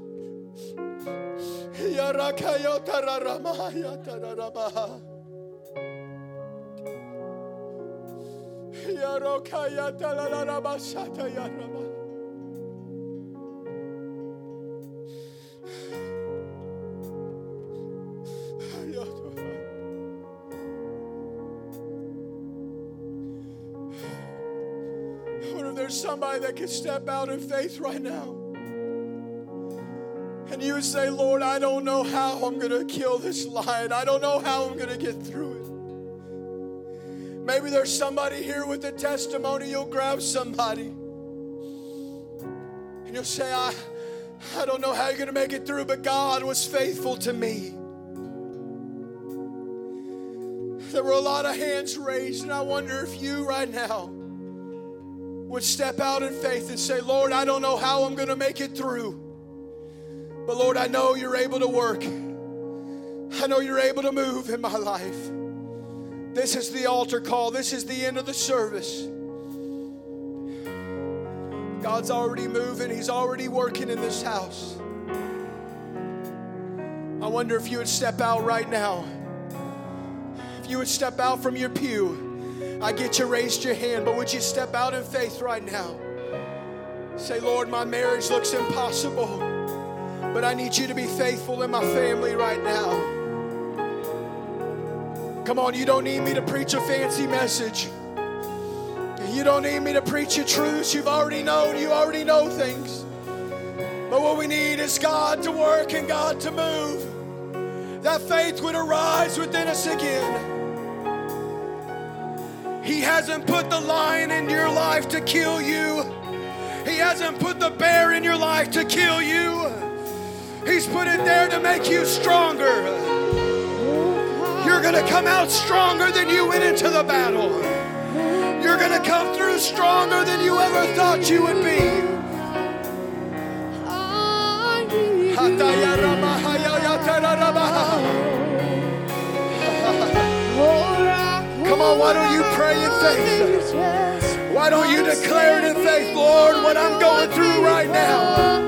[SPEAKER 4] There's somebody that can step out in faith right now. And you would say, Lord, I don't know how I'm going to kill this lion. I don't know how I'm going to get through it. Maybe there's somebody here with a testimony. You'll grab somebody. And you'll say, I don't know how you're going to make it through, but God was faithful to me. There were a lot of hands raised, and I wonder if you right now would step out in faith and say, Lord, I don't know how I'm going to make it through. But Lord, I know you're able to work. I know you're able to move in my life. This is the altar call. This is the end of the service. God's already moving. He's already working in this house. I wonder if you would step out right now. If you would step out from your pew. I get you raised your hand, but would you step out in faith right now? Say, Lord, my marriage looks impossible, but I need you to be faithful in my family right now. Come on, you don't need me to preach a fancy message. You don't need me to preach your truths. You've already known. You already know things. But what we need is God to work and God to move. That faith would arise within us again. He hasn't put the lion in your life to kill you. He hasn't put the bear in your life to kill you. He's put it there to make you stronger. You're going to come out stronger than you went into the battle. You're going to come through stronger than you ever thought you would be. Come on, why don't you pray in faith? Why don't you declare it in faith, Lord, what I'm going through right now?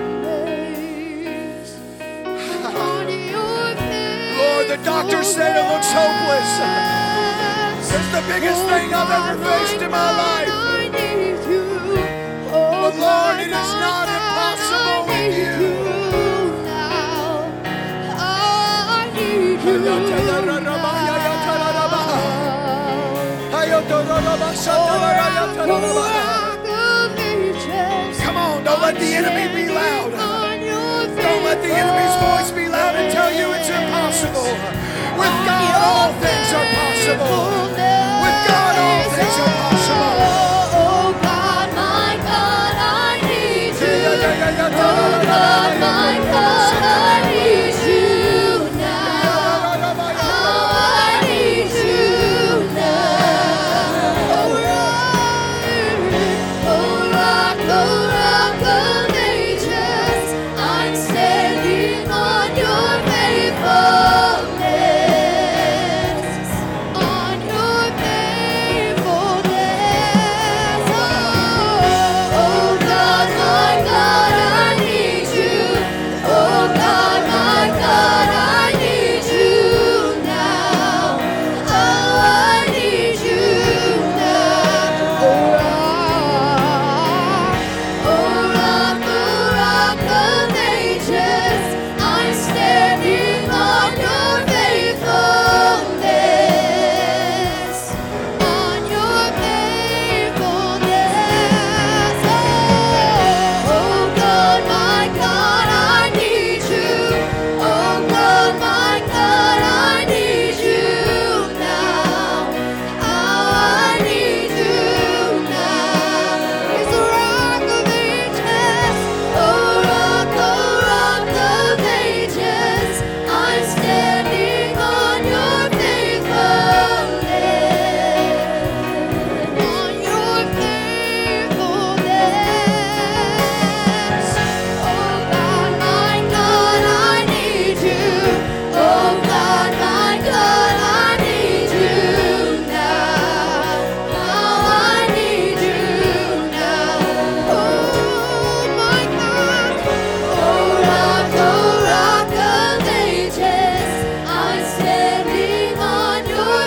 [SPEAKER 4] Lord, the doctor said it looks hopeless. It's the biggest thing I've ever faced in my life. But Lord, it is not impossible with you. Come on, don't let the enemy be loud. Don't let the enemy's voice be loud and tell you it's impossible. With God, all things are possible. With God, all things are possible.
[SPEAKER 2] Oh God, my God, I need you. Oh God, my God, I need you now. Oh, I need you now. Oh rock of ages, I'm standing on your faithfulness. On your faithfulness. Oh God, my God, I need you. Oh God, my God, I need you now. Oh, I need you now. Oh rock of ages, I'm standing on your faithfulness. On your faithfulness. Oh God, my God, I need you. Oh God, my God, I need you now. Oh, I need you now. It's the rock of ages. Oh rock of ages, I'm standing on your faithfulness. On your faithfulness. Oh God, my God, I need you. Oh God, my God, I need you now. Oh, I need you now. Oh my God. Oh rock of ages, I'm standing on your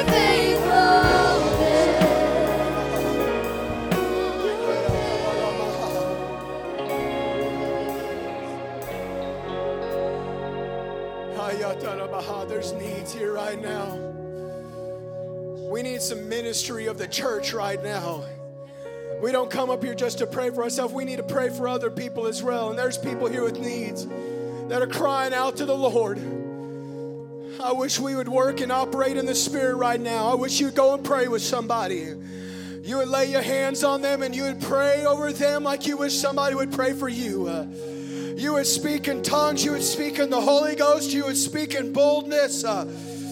[SPEAKER 4] There's needs here right now. We need some ministry of the church right now. We don't come up here just to pray for ourselves. We need to pray for other people as well. And there's people here with needs that are crying out to the Lord. I wish we would work and operate in the Spirit right now. I wish you'd go and pray with somebody. You would lay your hands on them and you would pray over them like you wish somebody would pray for you. You would speak in tongues. You would speak in the Holy Ghost. You would speak in boldness. Right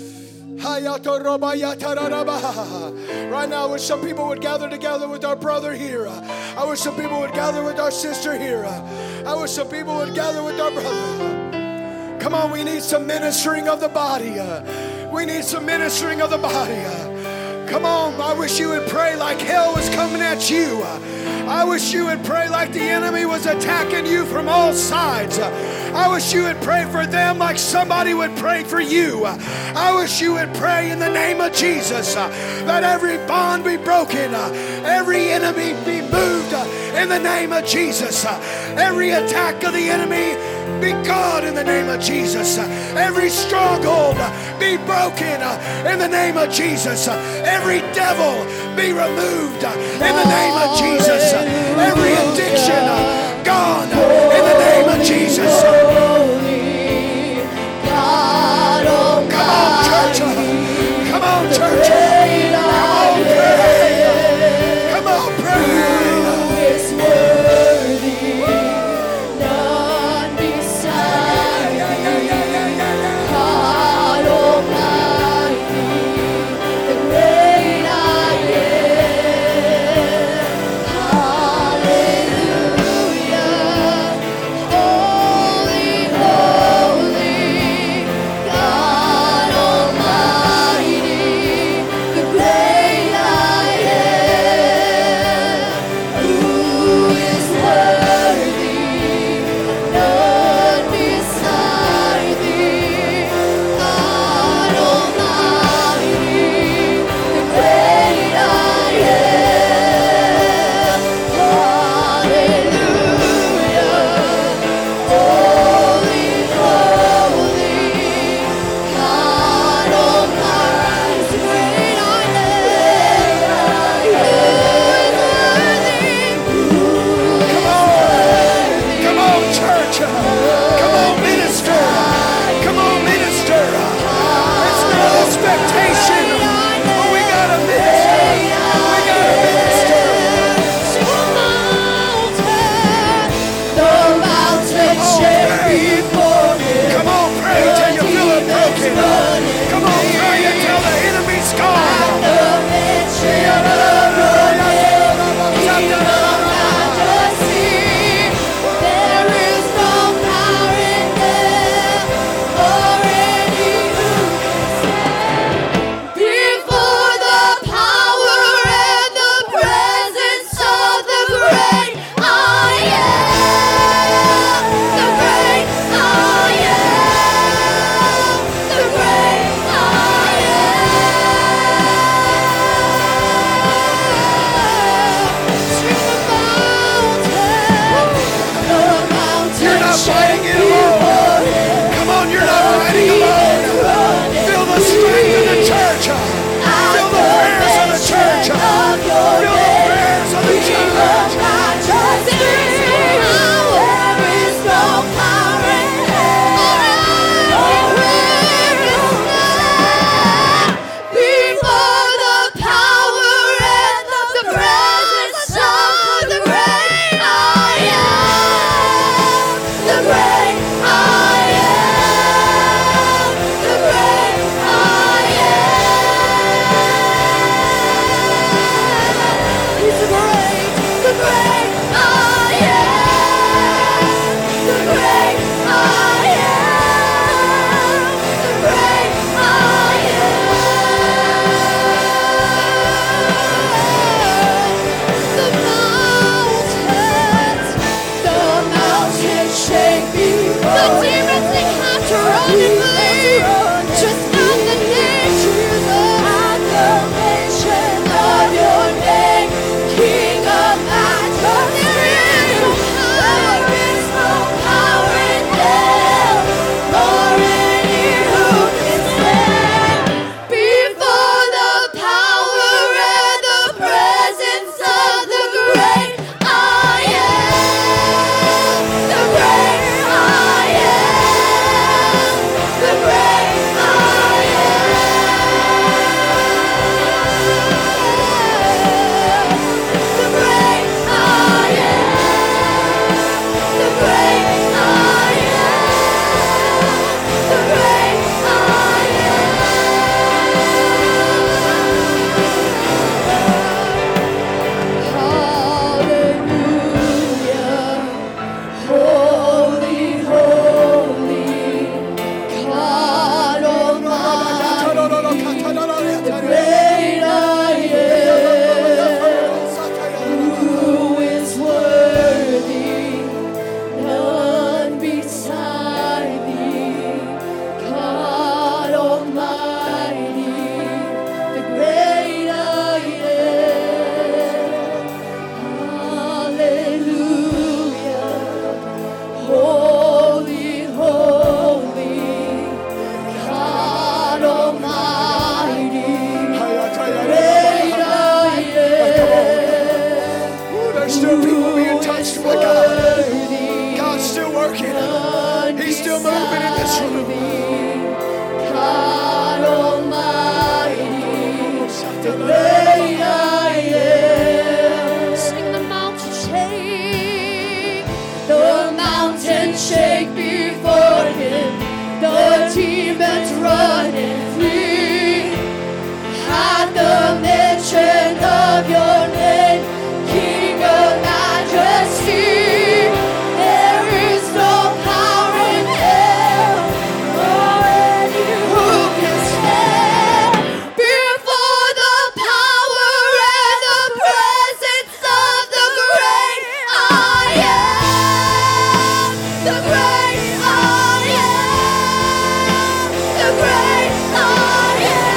[SPEAKER 4] now, I wish some people would gather together with our brother here. I wish some people would gather with our sister here. I wish some people would gather with our brother. Come on, we need some ministering of the body. We need some ministering of the body. Come on, I wish you would pray like hell was coming at you. I wish you would pray like the enemy was attacking you from all sides. I wish you would pray for them like somebody would pray for you. I wish you would pray in the name of Jesus that every bond be broken, every enemy be moved in the name of Jesus. Every attack of the enemy be gone in the name of Jesus. Every stronghold be broken in the name of Jesus. Every devil be removed in the name of Jesus. Every addiction gone in the name of Jesus. Come on, church. Come on, church. Come on, pray. Come on, pray.
[SPEAKER 3] the great I am. Sing the mountain shake, the mountain shake before him, the demons running free. At the mention of your name, King of majesty, there is no power in hell or any who can stand before the power and the presence of the great I am. The great I am. The great I am.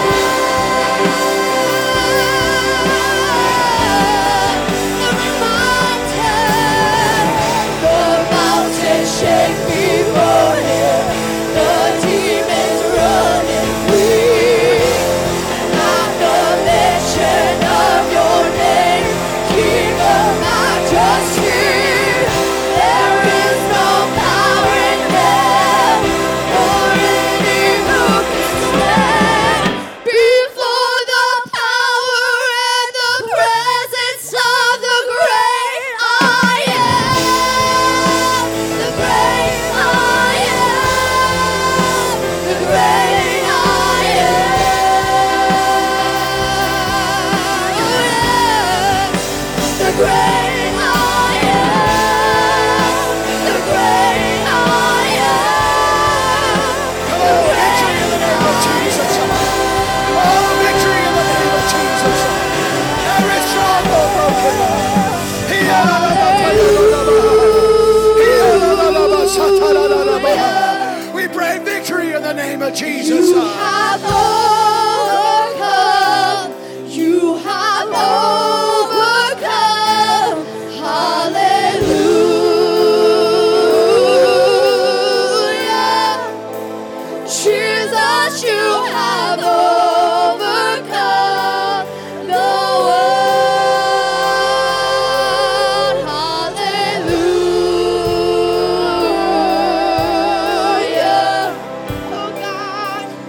[SPEAKER 3] Shake before him, the demons running free. At the mention of your name, King of majesty, there is no power in hell or any who can stand before the power and the presence of the great I am. The great I am, the great I am, the great I am, the great I am.
[SPEAKER 4] Come on, victory in the name of Jesus. Oh, victory in the name of Jesus. Every stronghold broken. We pray victory in the name of Jesus.
[SPEAKER 3] You have overcome. You have overcome. Hallelujah. Jesus, you have overcome the world. Hallelujah. Oh God.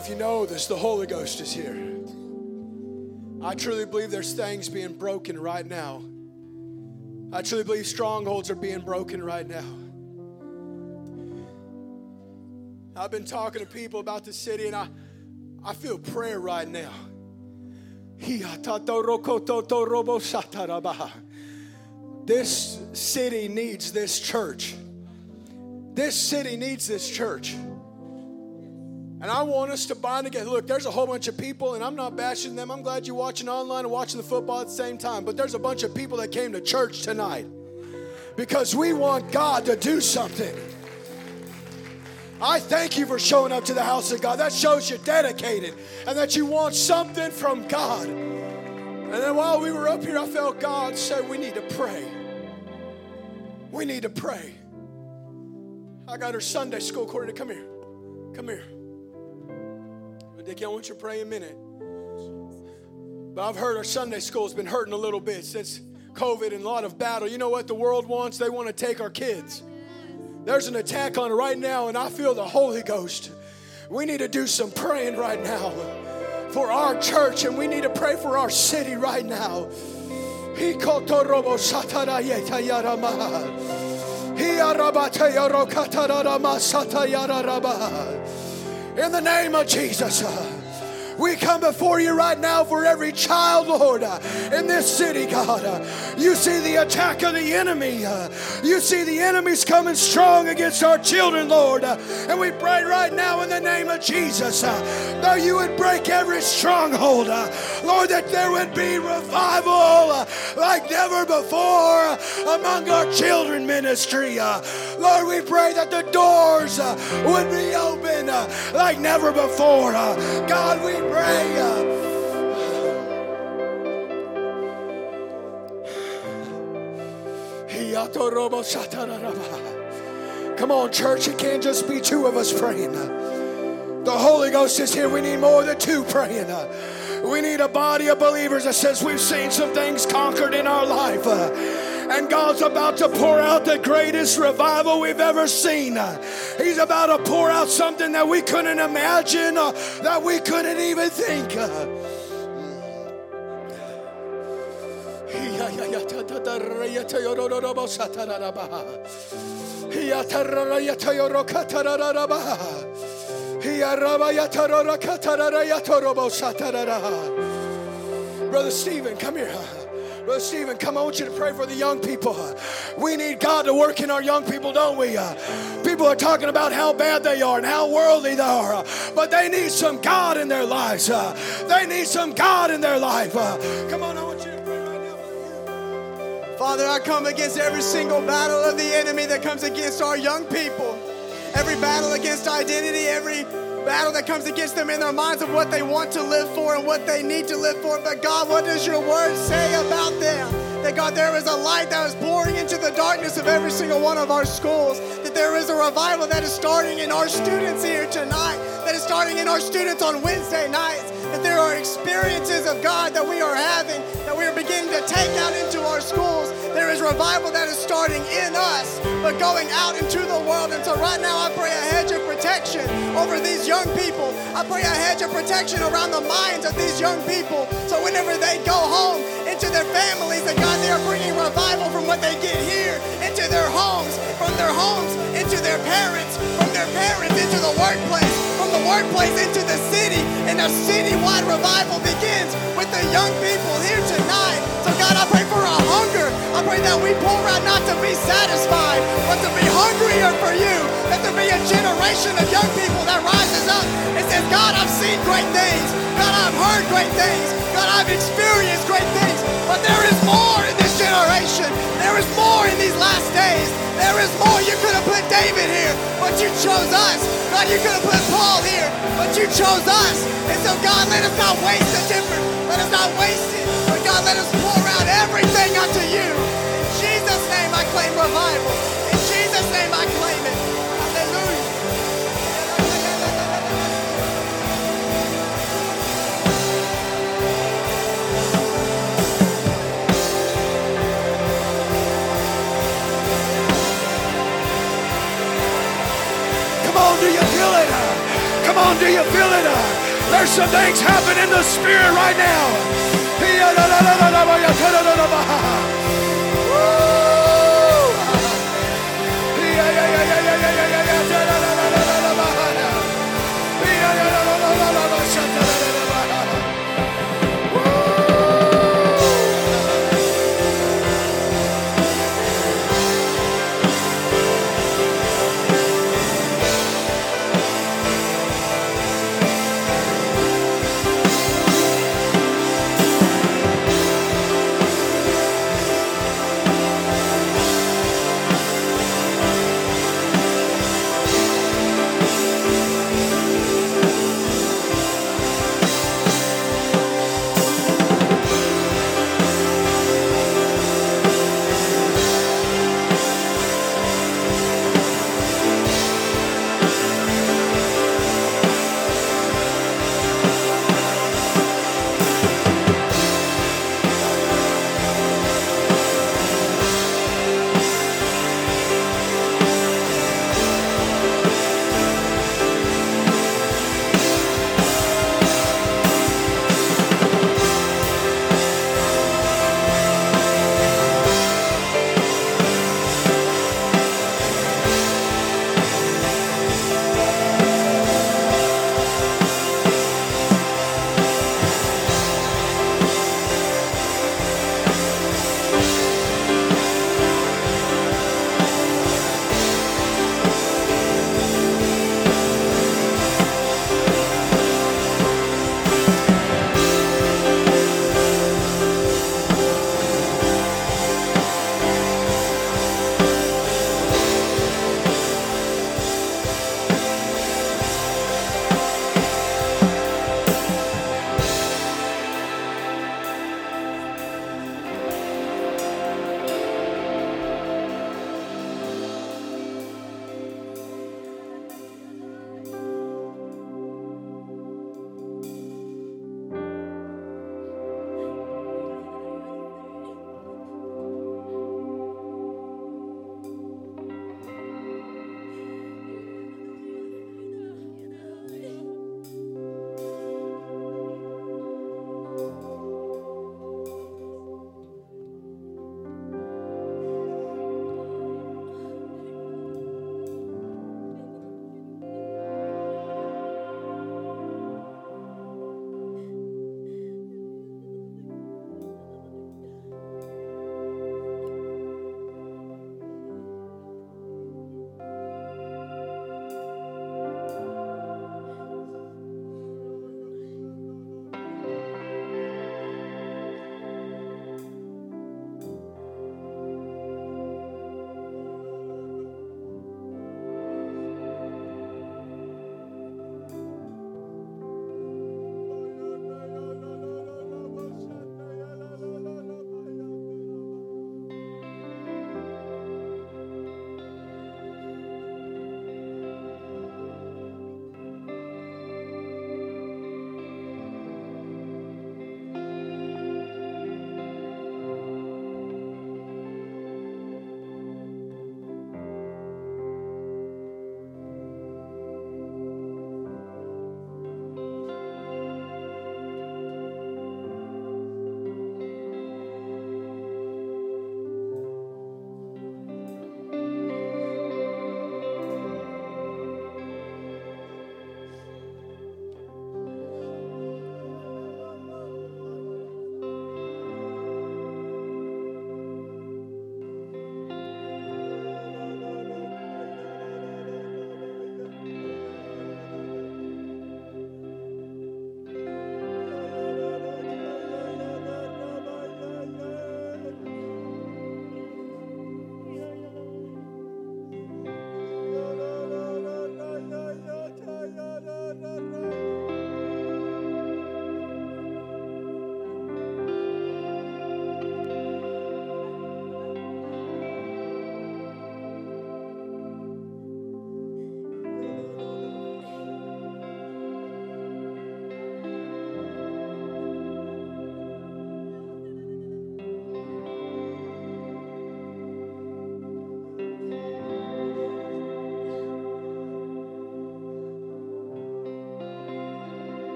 [SPEAKER 4] if you know this, the Holy Ghost is here. I truly believe there's things being broken right now. I truly believe strongholds are being broken right now. I've been talking to people about the city, and I feel prayer right now. This city needs this church. This city needs this church. And I want us to bind together. Look, there's a whole bunch of people, and I'm not bashing them. I'm glad you're watching online and watching the football at the same time. But there's a bunch of people that came to church tonight because we want God to do something. I thank you for showing up to the house of God. That shows you're dedicated and that you want something from God. And then while we were up here, I felt God say, we need to pray. We need to pray. I got her Sunday school coordinator. Come here. Come here. Dickie, I want you to pray a minute. But I've heard our Sunday school's been hurting a little bit since COVID and a lot of battle. You know what the world wants? They want to take our kids. There's an attack on it right now, and I feel the Holy Ghost. We need to do some praying right now for our church, and we need to pray for our city right now. In the name of Jesus, we come before you right now for every child, Lord, in this city, God. You see the attack of the enemy. You see the enemy's coming strong against our children, Lord. And we pray right now in the name of Jesus that you would break every stronghold. Lord, that there would be revival like never before among our children ministry. Lord, we pray that the doors would be open like never before. God, we pray. Come on, church, it can't just be two of us praying. The Holy Ghost is here. We need more than two praying. We need a body of believers that says we've seen some things conquered in our life. And God's about to pour out the greatest revival we've ever seen. He's about to pour out something that we couldn't imagine, that we couldn't even think. Brother Stephen, come here. Brother Stephen, come on, I want you to pray for the young people. We need God to work in our young people, don't we? People are talking about how bad they are and how worldly they are, but they need some God in their lives. They need some God in their life. Come on, I want you to pray right now.
[SPEAKER 1] Father, I come against every single battle of the enemy that comes against our young people. Every battle against identity, every battle that comes against them in their minds of what they want to live for and what they need to live for. But God, what does your word say about them? That God, there is a light that is pouring into the darkness of every single one of our schools. That there is a revival that is starting in our students here tonight. That is starting in our students on Wednesday nights. That there are experiences of God that we are having, that we are beginning to take out into our schools. There is revival that is starting in us, but going out into the world. And so right now I pray a hedge of protection over these young people. I pray a hedge of protection around the minds of these young people. So whenever they go home into their families, that God, they are bringing revival from what they get here into their homes, from their homes into their parents, from their parents into the workplace, from the workplace into the city. And a citywide revival begins with the young people here tonight. So God, I pray for a hunger. I pray that we pour out not to be satisfied, but to be hungrier for you. That there be a generation of young people that rises up and says, God, I've seen great things. God, I've heard great things. God, I've experienced great things. But there is more in this generation. There is more in these last days. There is more. You could have put David here, but you chose us. God, you could have put Paul here, but you chose us. And so, God, let us not waste the timber. Let us not waste it. But, God, let us pour out everything unto you. In Jesus' name, I claim revival. In Jesus' name, I claim it. Hallelujah.
[SPEAKER 4] Come on, do you feel it? Come on, do you feel it? There's some things happening in the spirit right now.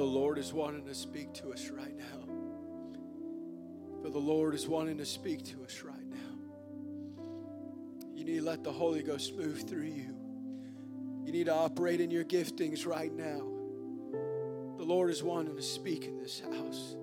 [SPEAKER 4] the Lord is wanting to speak to us right now. I feel the Lord is wanting to speak to us right now. You need to let the Holy Ghost move through you. You need to operate in your giftings right now. The Lord is wanting to speak in this house.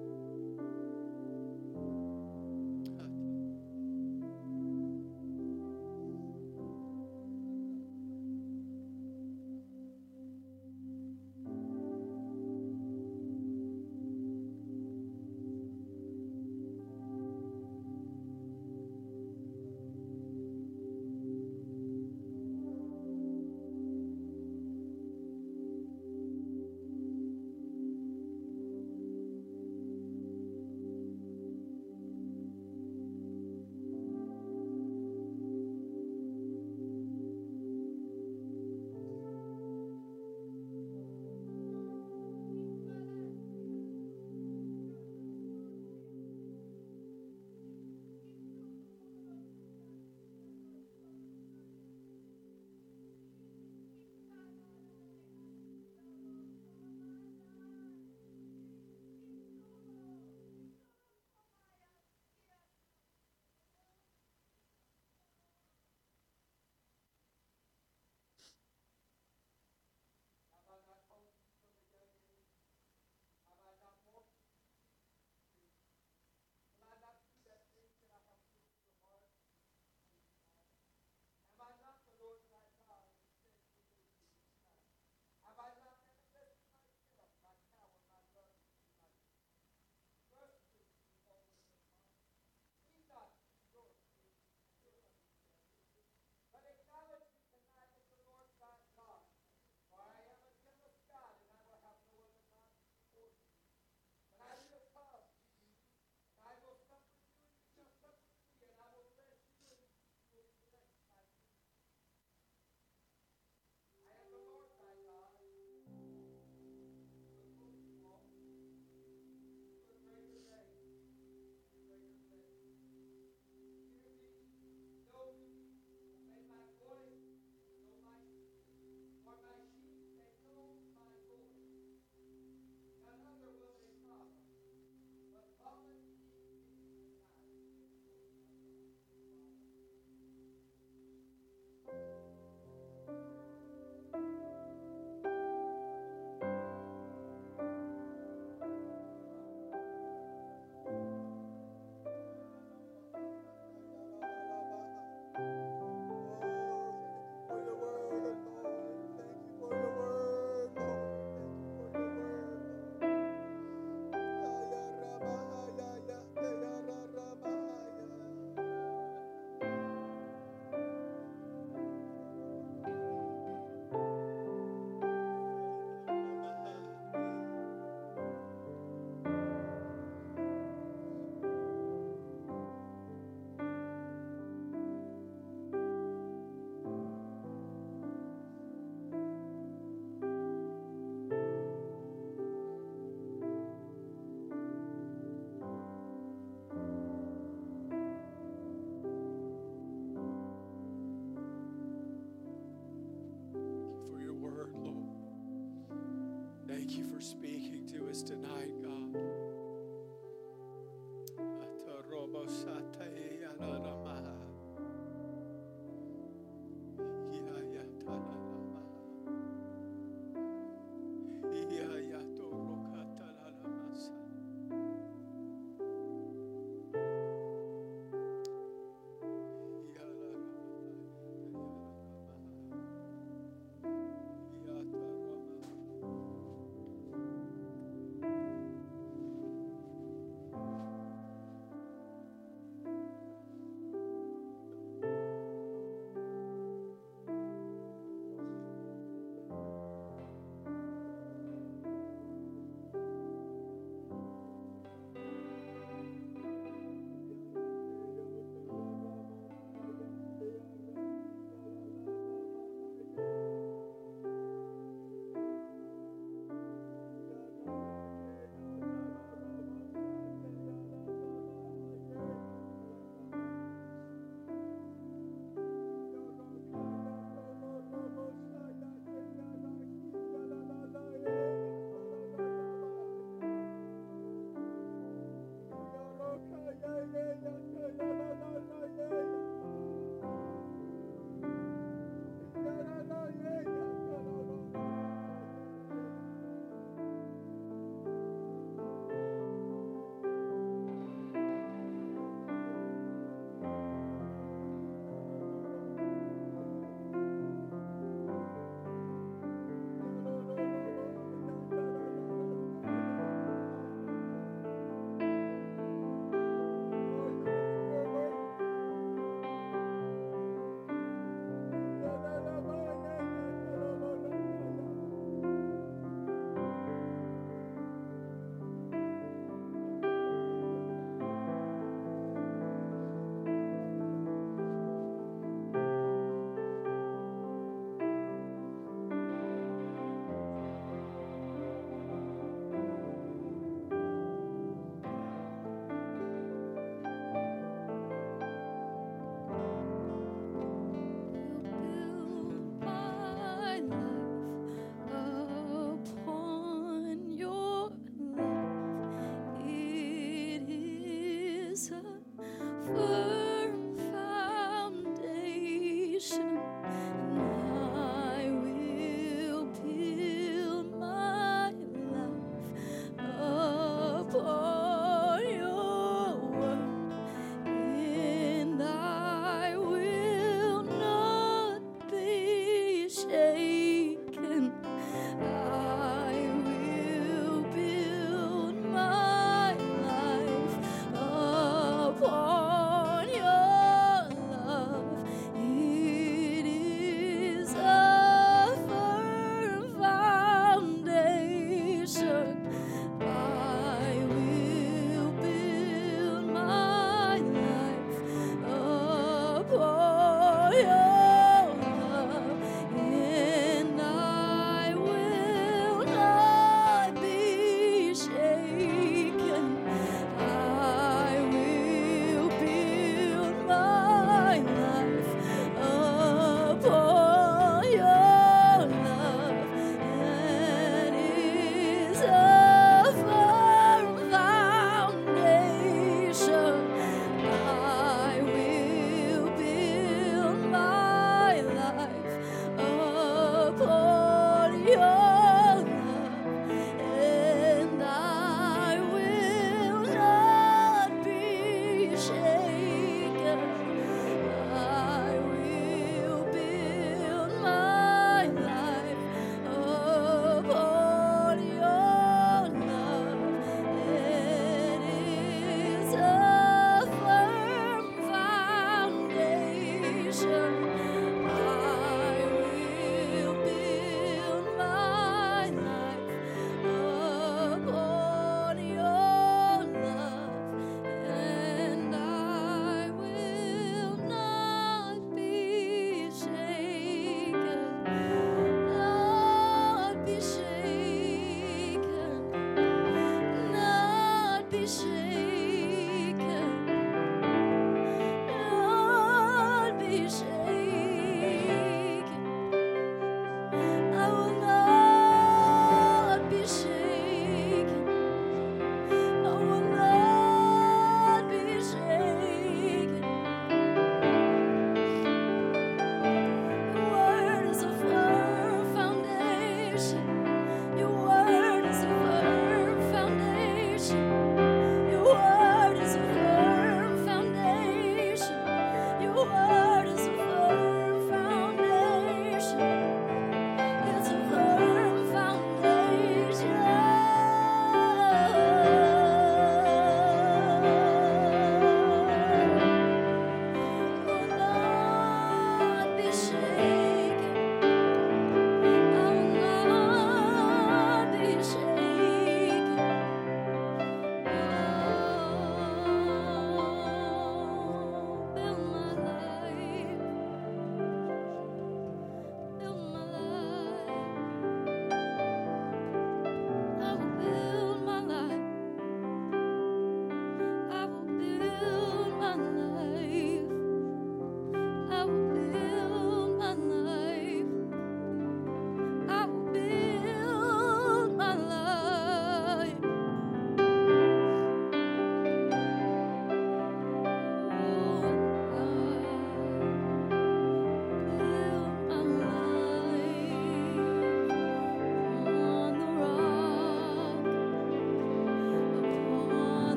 [SPEAKER 4] For speaking to us tonight, God.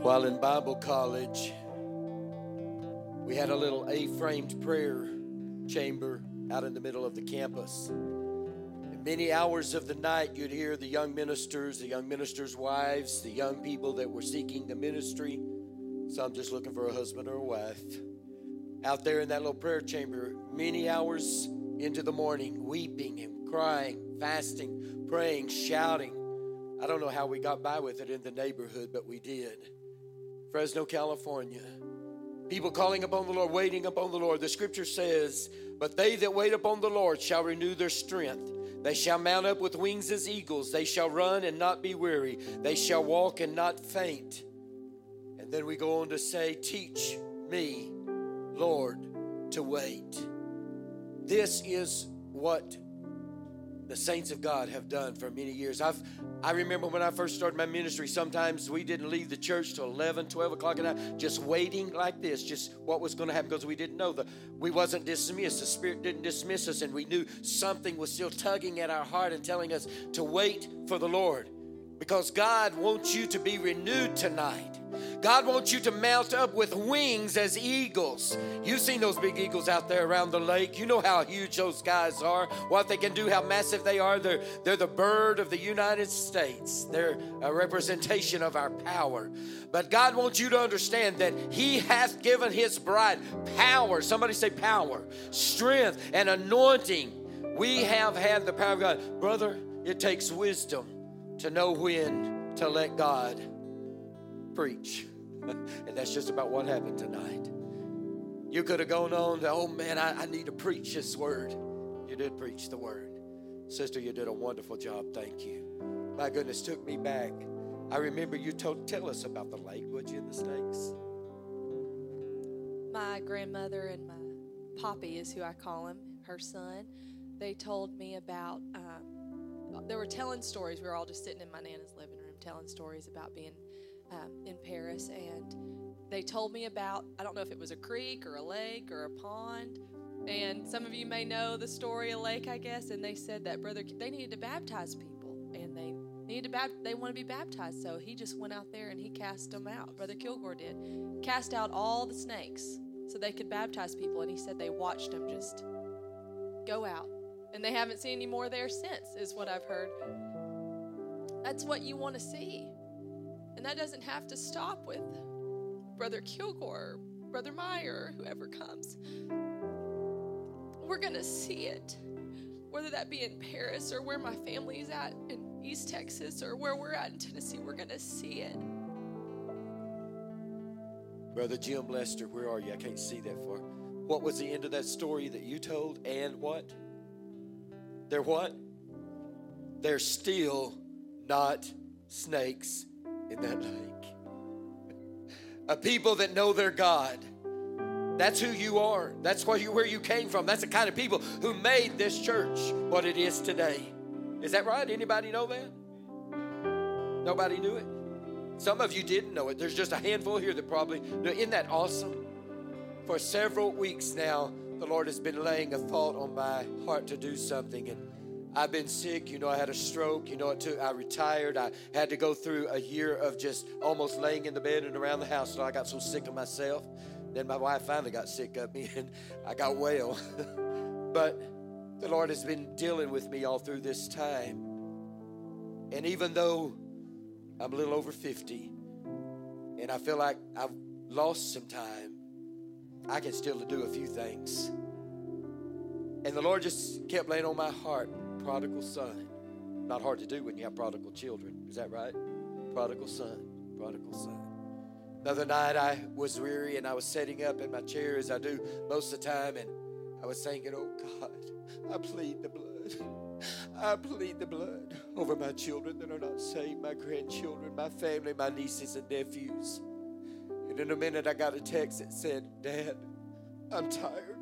[SPEAKER 6] While in Bible college, we had a little A-framed prayer chamber out in the middle of the campus. And many hours of the night, you'd hear the young ministers' wives, the young people that were seeking the ministry, some just looking for a husband or a wife, out there in that little prayer chamber, many hours into the morning, weeping and crying, fasting, praying, shouting. I don't know how we got by with it in the neighborhood, but we did. Fresno, California. People calling upon the Lord, waiting upon the Lord. The scripture says, but they that wait upon the Lord shall renew their strength. They shall mount up with wings as eagles. They shall run and not be weary. They shall walk and not faint. And then we go on to say, teach me, Lord, to wait. This is what the saints of God have done for many years. I remember when I first started my ministry, sometimes we didn't leave the church till 11, 12 o'clock at night, just waiting like this, just what was going to happen, because we didn't know. We wasn't dismissed. The Spirit didn't dismiss us, and we knew something was still tugging at our heart and telling us to wait for the Lord, because God wants you to be renewed tonight. God wants you to mount up with wings as eagles. You've seen those big eagles out there around the lake. You know how huge those guys are, what they can do, how massive they are. They're the bird of the United States. They're a representation of our power. But God wants you to understand that He hath given His bride power. Somebody say power, strength, and anointing. We have had the power of God. Brother, it takes wisdom to know when to let God preach. And that's just about what happened tonight. You could have gone on to, oh man, I need to preach this word. You did preach the word. Sister, you did a wonderful job. Thank you. My goodness, took me back. I remember you tell us about the lake, would you, and the snakes?
[SPEAKER 5] My grandmother and my Poppy is who I call him, her son. They told me about, they were telling stories. We were all just sitting in my Nana's living room telling stories about being in Paris, and they told me about, I don't know if it was a creek or a lake or a pond, and some of you may know the story, a lake, I guess, and they said that they needed to baptize people, and they want to be baptized, so he just went out there and he cast them out. Brother Kilgore did, cast out all the snakes so they could baptize people, and he said they watched them just go out, and they haven't seen any more there since, is what I've heard. That's what you want to see. And that doesn't have to stop with Brother Kilgore, Brother Meyer, whoever comes. We're going to see it, whether that be in Paris or where my family's at in East Texas or where we're at in Tennessee. We're going to see it.
[SPEAKER 6] Brother Jim Lester, where are you? I can't see that far. What was the end of that story that you told? And what? They're what? They're still not snakes in that lake. A people that know their God. That's who you are. That's where you came from. That's the kind of people who made this church what it is today. Is that right? Anybody know that? Nobody knew it? Some of you didn't know it. There's just a handful here that probably knew. Isn't that awesome? For several weeks now, the Lord has been laying a thought on my heart to do something, and I've been sick. I had a stroke. I retired. I had to go through a year of just almost laying in the bed and around the house until I got so sick of myself. Then my wife finally got sick of me, and I got well. But the Lord has been dealing with me all through this time. And even though I'm a little over 50, and I feel like I've lost some time, I can still do a few things. And the Lord just kept laying on my heart, prodigal son. Not hard to do when you have prodigal children. Is that right? Prodigal son, prodigal son. The other night I was weary and I was sitting up in my chair as I do most of the time, and I was thinking, oh God, I plead the blood. I plead the blood over my children that are not saved, my grandchildren, my family, my nieces and nephews. And in a minute I got a text that said, Dad, I'm tired.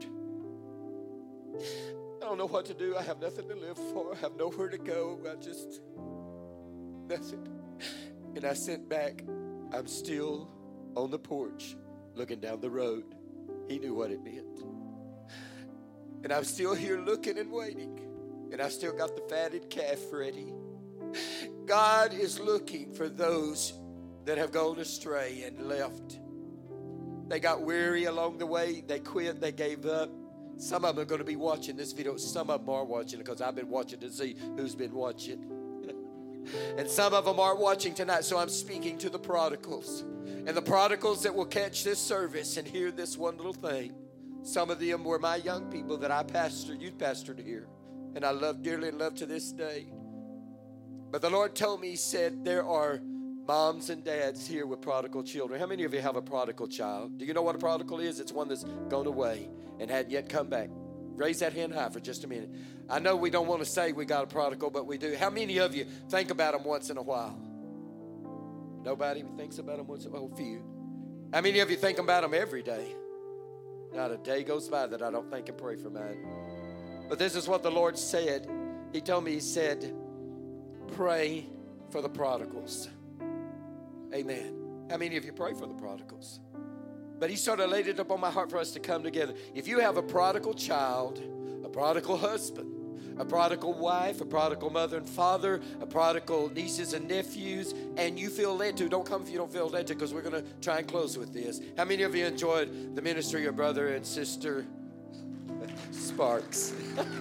[SPEAKER 6] I don't know what to do. I have nothing to live for. I have nowhere to go. Nothing. And I sent back, I'm still on the porch looking down the road. He knew what it meant. And I'm still here looking and waiting. And I still got the fatted calf ready. God is looking for those that have gone astray and left. They got weary along the way. They quit. They gave up. Some of them are going to be watching this video. Some of them are watching it because I've been watching to see who's been watching. And some of them aren't watching tonight, so I'm speaking to the prodigals. And the prodigals that will catch this service and hear this one little thing. Some of them were my young people that I pastored, youth pastored here. And I love dearly and love to this day. But the Lord told me, He said, there are moms and dads here with prodigal children. How many of you have a prodigal child? Do you know what a prodigal is? It's one that's gone away and hadn't yet come back. Raise that hand high for just a minute. I know we don't want to say we got a prodigal, but we do. How many of you think about them once in a while? Nobody thinks about them once in a while? Oh, few. How many of you think about them every day? Not a day goes by that I don't think and pray for mine. But this is what the Lord said. He told me, He said, pray for the prodigals. Amen. How many of you pray for the prodigals? But He sort of laid it up on my heart for us to come together. If you have a prodigal child, a prodigal husband, a prodigal wife, a prodigal mother and father, a prodigal nieces and nephews, and you feel led to, don't come if you don't feel led to, because we're going to try and close with this. How many of you enjoyed the ministry of brother and sister Sparks?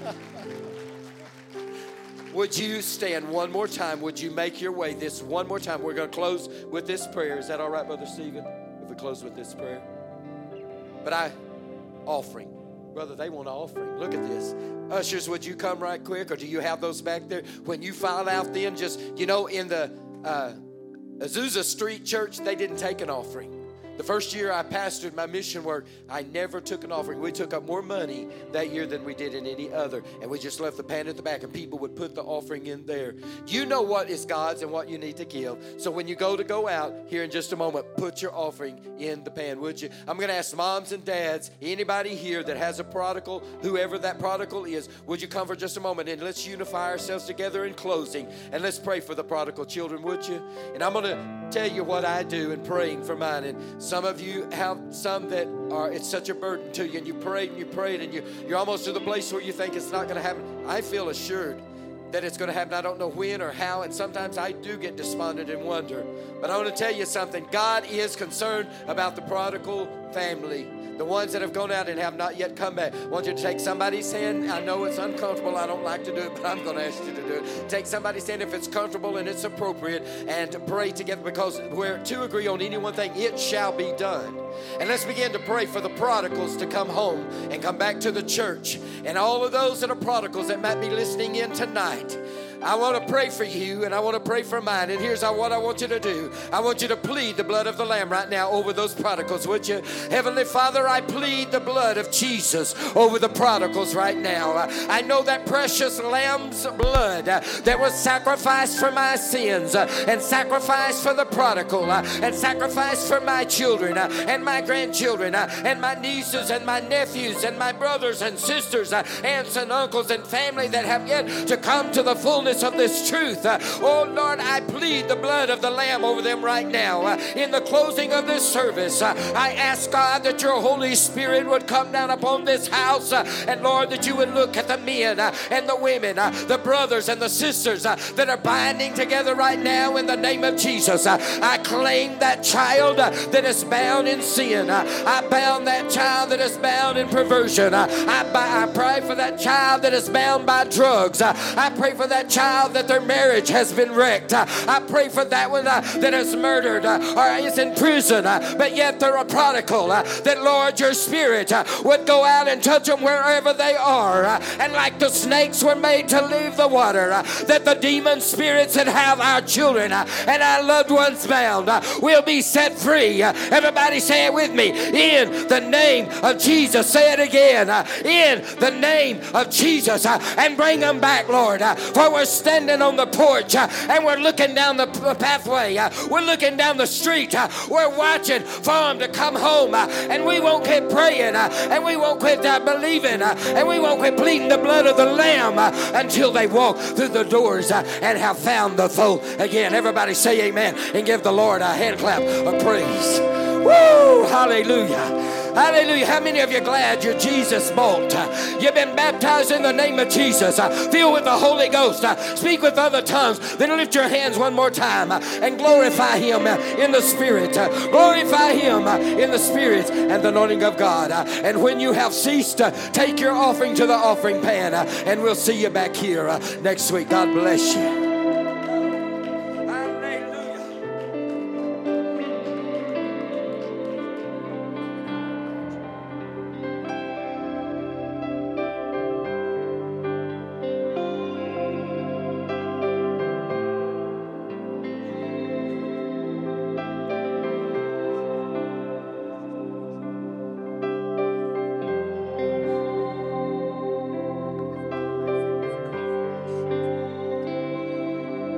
[SPEAKER 6] Would you stand one more time? Would you make your way this one more time? We're going to close with this prayer. Is that all right, Brother Stephen? If we close with this prayer. But offering. Brother, they want an offering. Look at this. Ushers, would you come right quick? Or do you have those back there? When you file out then, just, in the Azusa Street Church, they didn't take an offering. The first year I pastored my mission work, I never took an offering. We took up more money that year than we did in any other. And we just left the pan at the back, and people would put the offering in there. You know what is God's and what you need to give. So when you go out here in just a moment, put your offering in the pan, would you? I'm going to ask moms and dads, anybody here that has a prodigal, whoever that prodigal is, would you come for just a moment and let's unify ourselves together in closing, and let's pray for the prodigal children, would you? And I'm going to tell you what I do in praying for mine. And some of you have some that are, it's such a burden to you, and you prayed, and you're almost to the place where you think it's not going to happen. I feel assured that it's going to happen. I don't know when or how, and sometimes I do get despondent and wonder. But I want to tell you something. God is concerned about the prodigal family, the ones that have gone out and have not yet come back. I want you to take somebody's hand. I know it's uncomfortable. I don't like to do it, but I'm going to ask you to do it. Take somebody's hand if it's comfortable and it's appropriate, and pray together, because where two agree on any one thing, it shall be done. And let's begin to pray for the prodigals to come home and come back to the church. And all of those that are prodigals that might be listening in tonight, I want to pray for you, and I want to pray for mine. And here's what I want you to do. I want you to plead the blood of the Lamb right now over those prodigals, would you? Heavenly Father, I plead the blood of Jesus over the prodigals right now. I know that precious Lamb's blood that was sacrificed for my sins, and sacrificed for the prodigal, and sacrificed for my children, and my grandchildren, and my nieces, and my nephews, and my brothers and sisters, aunts and uncles, and family that have yet to come to the fullness of this truth. Oh Lord, I plead the blood of the Lamb over them right now. In the closing of this service, I ask God that your Holy Spirit would come down upon this house, and Lord, that you would look at the men and the women, the brothers and the sisters that are binding together right now in the name of Jesus. I claim that child that is bound in sin. I bound that child that is bound in perversion. I pray for that child that is bound by drugs. I pray for that child that their marriage has been wrecked. I pray for that one that is murdered or is in prison, but yet they're a prodigal. That, Lord, your Spirit would go out and touch them wherever they are. And like the snakes were made to leave the water, that the demon spirits that have our children and our loved ones bound will be set free. Everybody say it with me. In the name of Jesus. Say it again. In the name of Jesus. And bring them back, Lord. For we're standing on the porch and we're looking down the pathway. We're looking down the street. We're watching for them to come home. And we won't quit praying. And we won't quit believing. And we won't quit pleading the blood of the Lamb until they walk through the doors and have found the fold. Again, everybody say amen and give the Lord a hand clap of praise. Woo! Hallelujah. Hallelujah. How many of you glad you're Jesus bought? You've been baptized in the name of Jesus, filled with the Holy Ghost, speak with other tongues. Then lift your hands one more time and glorify Him in the Spirit. Glorify Him in the Spirit and the anointing of God. And when you have ceased, take your offering to the offering pan, and we'll see you back here next week. God bless you.